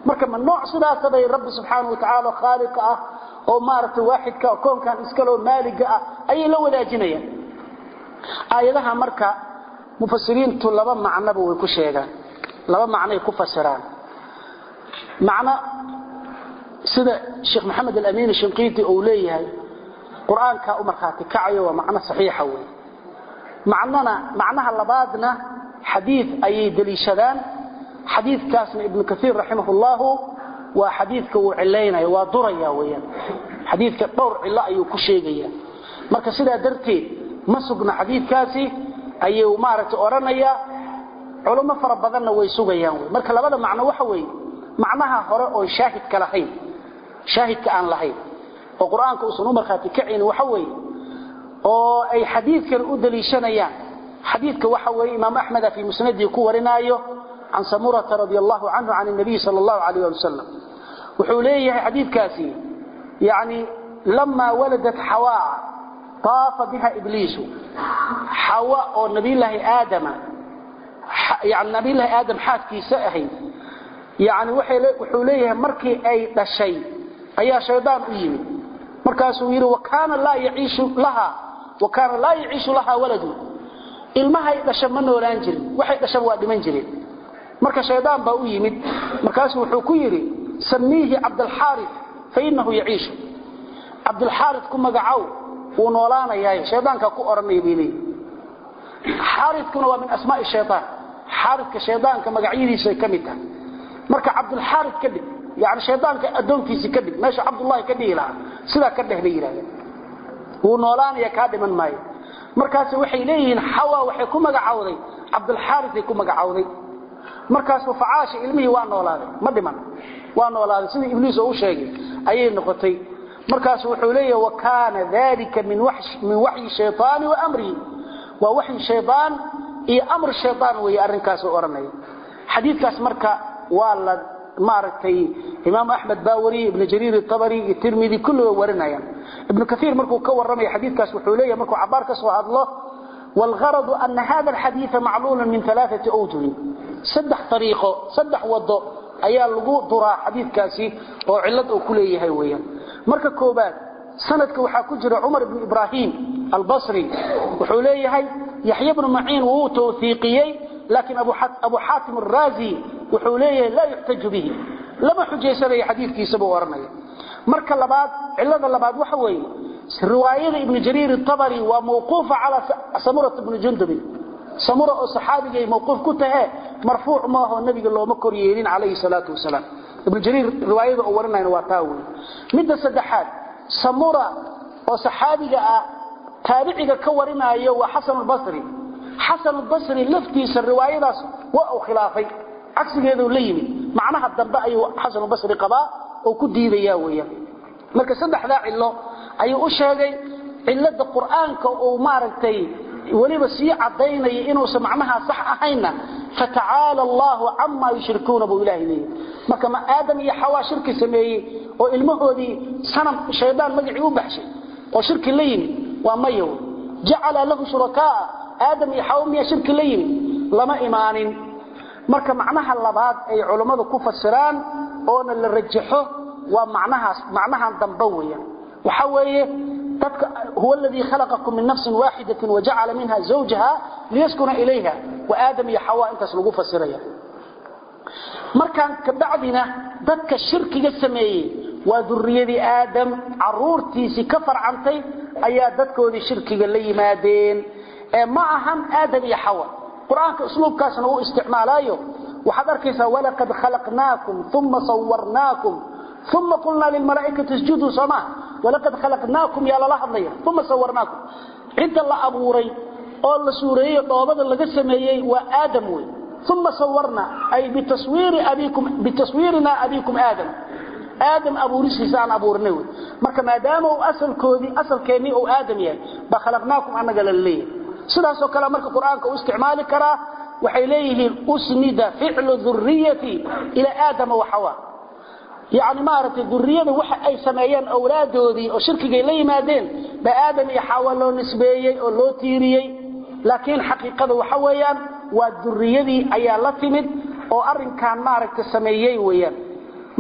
marka ma nooc sidaas bay rabbi subhanahu wa ta'ala khaliq ah oo maartay waahidka koonkan iska loo maaliga ah ay la wadaajinayaan aayadaha marka mufassiriintu laba macno way ku sheegaan laba macno ay ku fasiraan macna sida Sheikh Muhammad al-Amin al-Shinqiti oo leeyahay quraanka u marxaati kacayo waa macna saxiixa weey macnaha labaadna xadiis ay daliishadaan xadiiskaasna ibn Kathir rahimahullahu wa xadiiska uu cilaynayo waa duraya weeyaan xadiiska dhowr cilla ayuu ku sheegaya marka sida darteed ma sugna xadiiskaasi ayuu maaragtay oranaya culimo fara badanna way sugayaan marka labada macno waxa weey macnaha hore oo shaahidka lahayn shaahidka aan lahayn oo quraanka uu soo marxaati kacin waxa weey oo ay xadiiskan u daliishanayaan xadiiska waxa weey imaam ahmed fi musnadii ku warinayo عن سمرة رضي الله عنه عن النبي صلى الله عليه وسلم وحوليه حديث كاسي يعني لما ولدت حواء طاف بها إبليس حواء ونبي الله آدم يعني نبي الله آدم حاكي سأهي يعني وحوليه مركي أي شيء أي شيطان أيمي مركاسو يري وكان لا يعيش لها ولد ilmaha dhashay ma noolaan jirin waxay dhashay waa dhiman jireen marka shaydaan baa u yimid markaas wuxuu ku yiri samiihi Abdul Harith fa innahu ya'ish Abdul Harith kuma magacaw uu noolaanayaa shaydaanka ku oranay biilay Harith kuna waa min asmaa'i shaytaan Harithka shaydaanka magaciisa kamid ah marka Abdul Harith kadib yaani shaydaanka adoonkiisa kadib meesha Abdullah ka dhigila sida ka dhahlay yiraahdo uu noolaanaya ka dhiman maayo markaas waxay leeyihiin Hawa waxay ku magacawday Abdul Harith ku magacawday markaas faashi ilmihi waa noolaaday ma dhiman waa noolaaday sida Iblis uu sheegay ayay noqotay markaas wuxuu leeyahay wa kaana dhalika min wahyi shaytaan wa amri wa wahyi shaytaan iyo amr shaytaan way arrinkaas oo oranay xadiiskaas marka waa la maartay Imam Ahmad Bawari Ibn Jarir al-Tabari Tirmidhi kullu warinayaan Ibn Kathir markuu ka waramay xadiiskaas wuxuu leeyahay markuu cabaar ka soo hadlo والغرض أن هذا الحديث معلول من 3 أوجه صدح طريقه صدح وضو أيها اللقوء ضراء حديث كاسي وعلت أكليه هايويا مركا كوبان سندك وحاكجر عمر بن إبراهيم البصري وحوليه هاي يحيى بن معين وهو توثيقيي لكن أبو حاتم الرازي وحوليه لا يحتج به لما حجي سنة حديث كيسبه ورمي مركا اللباد علت اللباد وحوي رواية ابن جرير الطبري وموقوفة على سمرة بن جندب سمرة صحابي موقوف كتها مرفوع ما هو النبي الله مكريين عليه الصلاة والسلام ابن جرير رواية أورنا واتاوي مدى سدحات سمرة وصحابي تابعي كورنا أيوه حسن البصري لفتيس الرواية وأو خلافي عكس هذا الليمي معناها الدنباء أيوه حسن البصري قضاء وكدي ذياوية marka saddex daacilo ayuu u sheegay cilada quraanka oo maaragtay waliba si cadeynay inuu macnaha sax ahayna fata'ala Allah amma yushrikuuna bi ilaahi marka ma aadam iyo hawa shirki sameeyay oo ilmahoodii sanam shaydaan magaci u baxshay oo shirki leeyeen waa mayo jacala lahu shuraka aadam iyo hawa miya shirki leeyeen lama imaanin marka macnaha labaad ay culimadu ku fasiraan oo la rajaxo ومعناها ضمبويا وحويه هو الذي خلقكم من نفس واحدة وجعل منها زوجها ليسكن إليها وآدم يا حواء انت سلقوا فسريا مركان كبعدنا ذاتك الشرك يسميه وذرية آدم عرورتي سكفر عنتي أيا ذاتك وذي الشرك اللي مادين معهم آدم يا حواء قرآنك أسلوب كاسنا هو استعمالايه وحضر كيسا ولقد خلقناكم ثم صورناكم ثم قلنا للملائكة اسجدوا سماء ولقد خلقناكم يا الله ثم صورناكم انت الله أبوري oo la suureeyay doobada laga sameeyay waa aadam way thumma sawarna ay bitaswirina abikum aadam abuurisiisaan abuurnay marka maadaama uu asalkeeni oo aadam yahay ba khalaqnaakum anaga leeyahay sidaas oo kale marka quraanka uu isticmaali kara waxay leeyihiin usnida fi'lu dhurriyyati ila aadam wa hawa يعني ما أردت الذرية وحا أي سمايان أولادودي أو شركي لي مادين بآدم يحاولوا نسبيي أو لوتيريي لكن حقيقة وحويان والذرية أي لاتمد أو أرن كان ما أردت السمايي ويان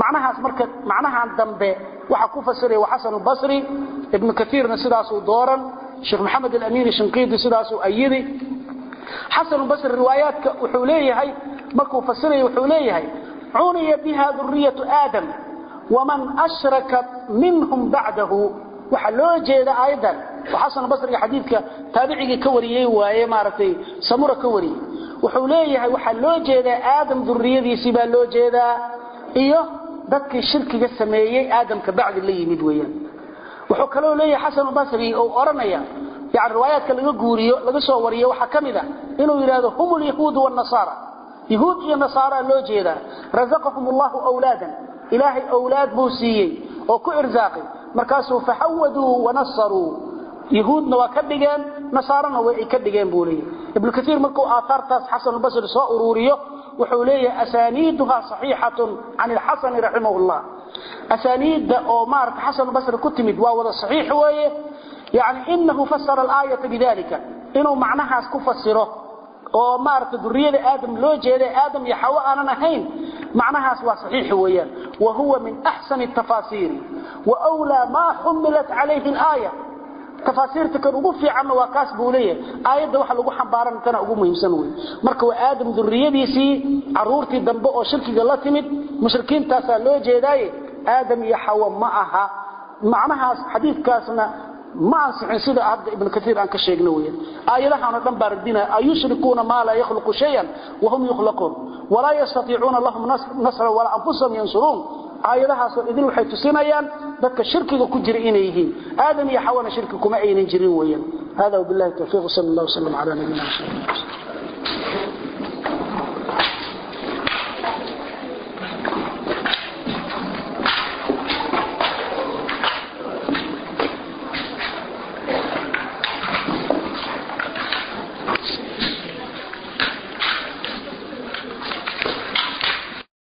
macnahan dambe waxa ku fasiray Hasan al-Basri ibn Kathirna sidaas uu dooran Sheikh Muhammad al-Amin al-Shinqiti sidaas uu ayidi Hasan al-Basri riwaayaadka wuxuu leeyahay markuu fasiray wuxuu leeyahay uniya biha dhurriyatu Adam waman ashraka minhum ba'dahu waxa loo jeeda aydan Hasan al-Basri xadiidka taabiciga ka wariyay waaye maartay samura ka wariyay wuxuu leeyahay waxa loo jeeda Adam dhurriyadiisa baa loo jeeda iyo dadkii shirkiga sameeyay Adam ka bacdi la yimid weeyaan wuxuu kale leeyahay Hasan al-Basri oo oranaya yaani riwaayaadka laga guuriyo laga soo wariyo waxa kamida inuu yiraahdo humul yahuud wan nasara yahuud iyo nasara loo jeeda razaqahumullahu awladan ilaahi awlad buusiyay oo ku irsaaqay markaasuu fahawadu wa nasaru yahuudna waa ka dhigeen nasarana way ka dhigeen buulay ibn kathir markuu aatartaas Hasan al-Basri soo ururiyo wuxuu leeyahay asaniiduha sahihatun an al-Hasan rahimahullah asaniid oo maarta Hasan al-Basri ku timid waa wada sahih weeye يعني إنه فسر الآية بذلك إنه معناها كفسره أو مارك ذرية آدم لو جاء آدم يحوى أنا نهين معناها سوى صحيح ويان وهو من أحسن التفاسير وأولى ما حملت عليه الآية تفاسير تكربوا في عم وكاس بولية آية دوحة لقوا حبارا كان أقوم يمسنوي مركو آدم ذرية بيسي عرورتي دنبقى وشركي قال تمد مشركين تاسا لو جاء آدم يحوى معها معناها حديث كاسنا ما أنصحن سيدة عبد ابن كثير عن كشيء نويا آياتها نظام باردنا أيشركون ما لا يخلق شيئا وهم يخلقون ولا يستطيعون لهم نصر ولا أنفسهم ينصرون آياتها إذن وحي تسينيان ذلك الشرك كجر إليه آدم يحاول شرككم أين جرين ويا هذا وبالله التوفيق صلى الله وسلم على نبينا محمد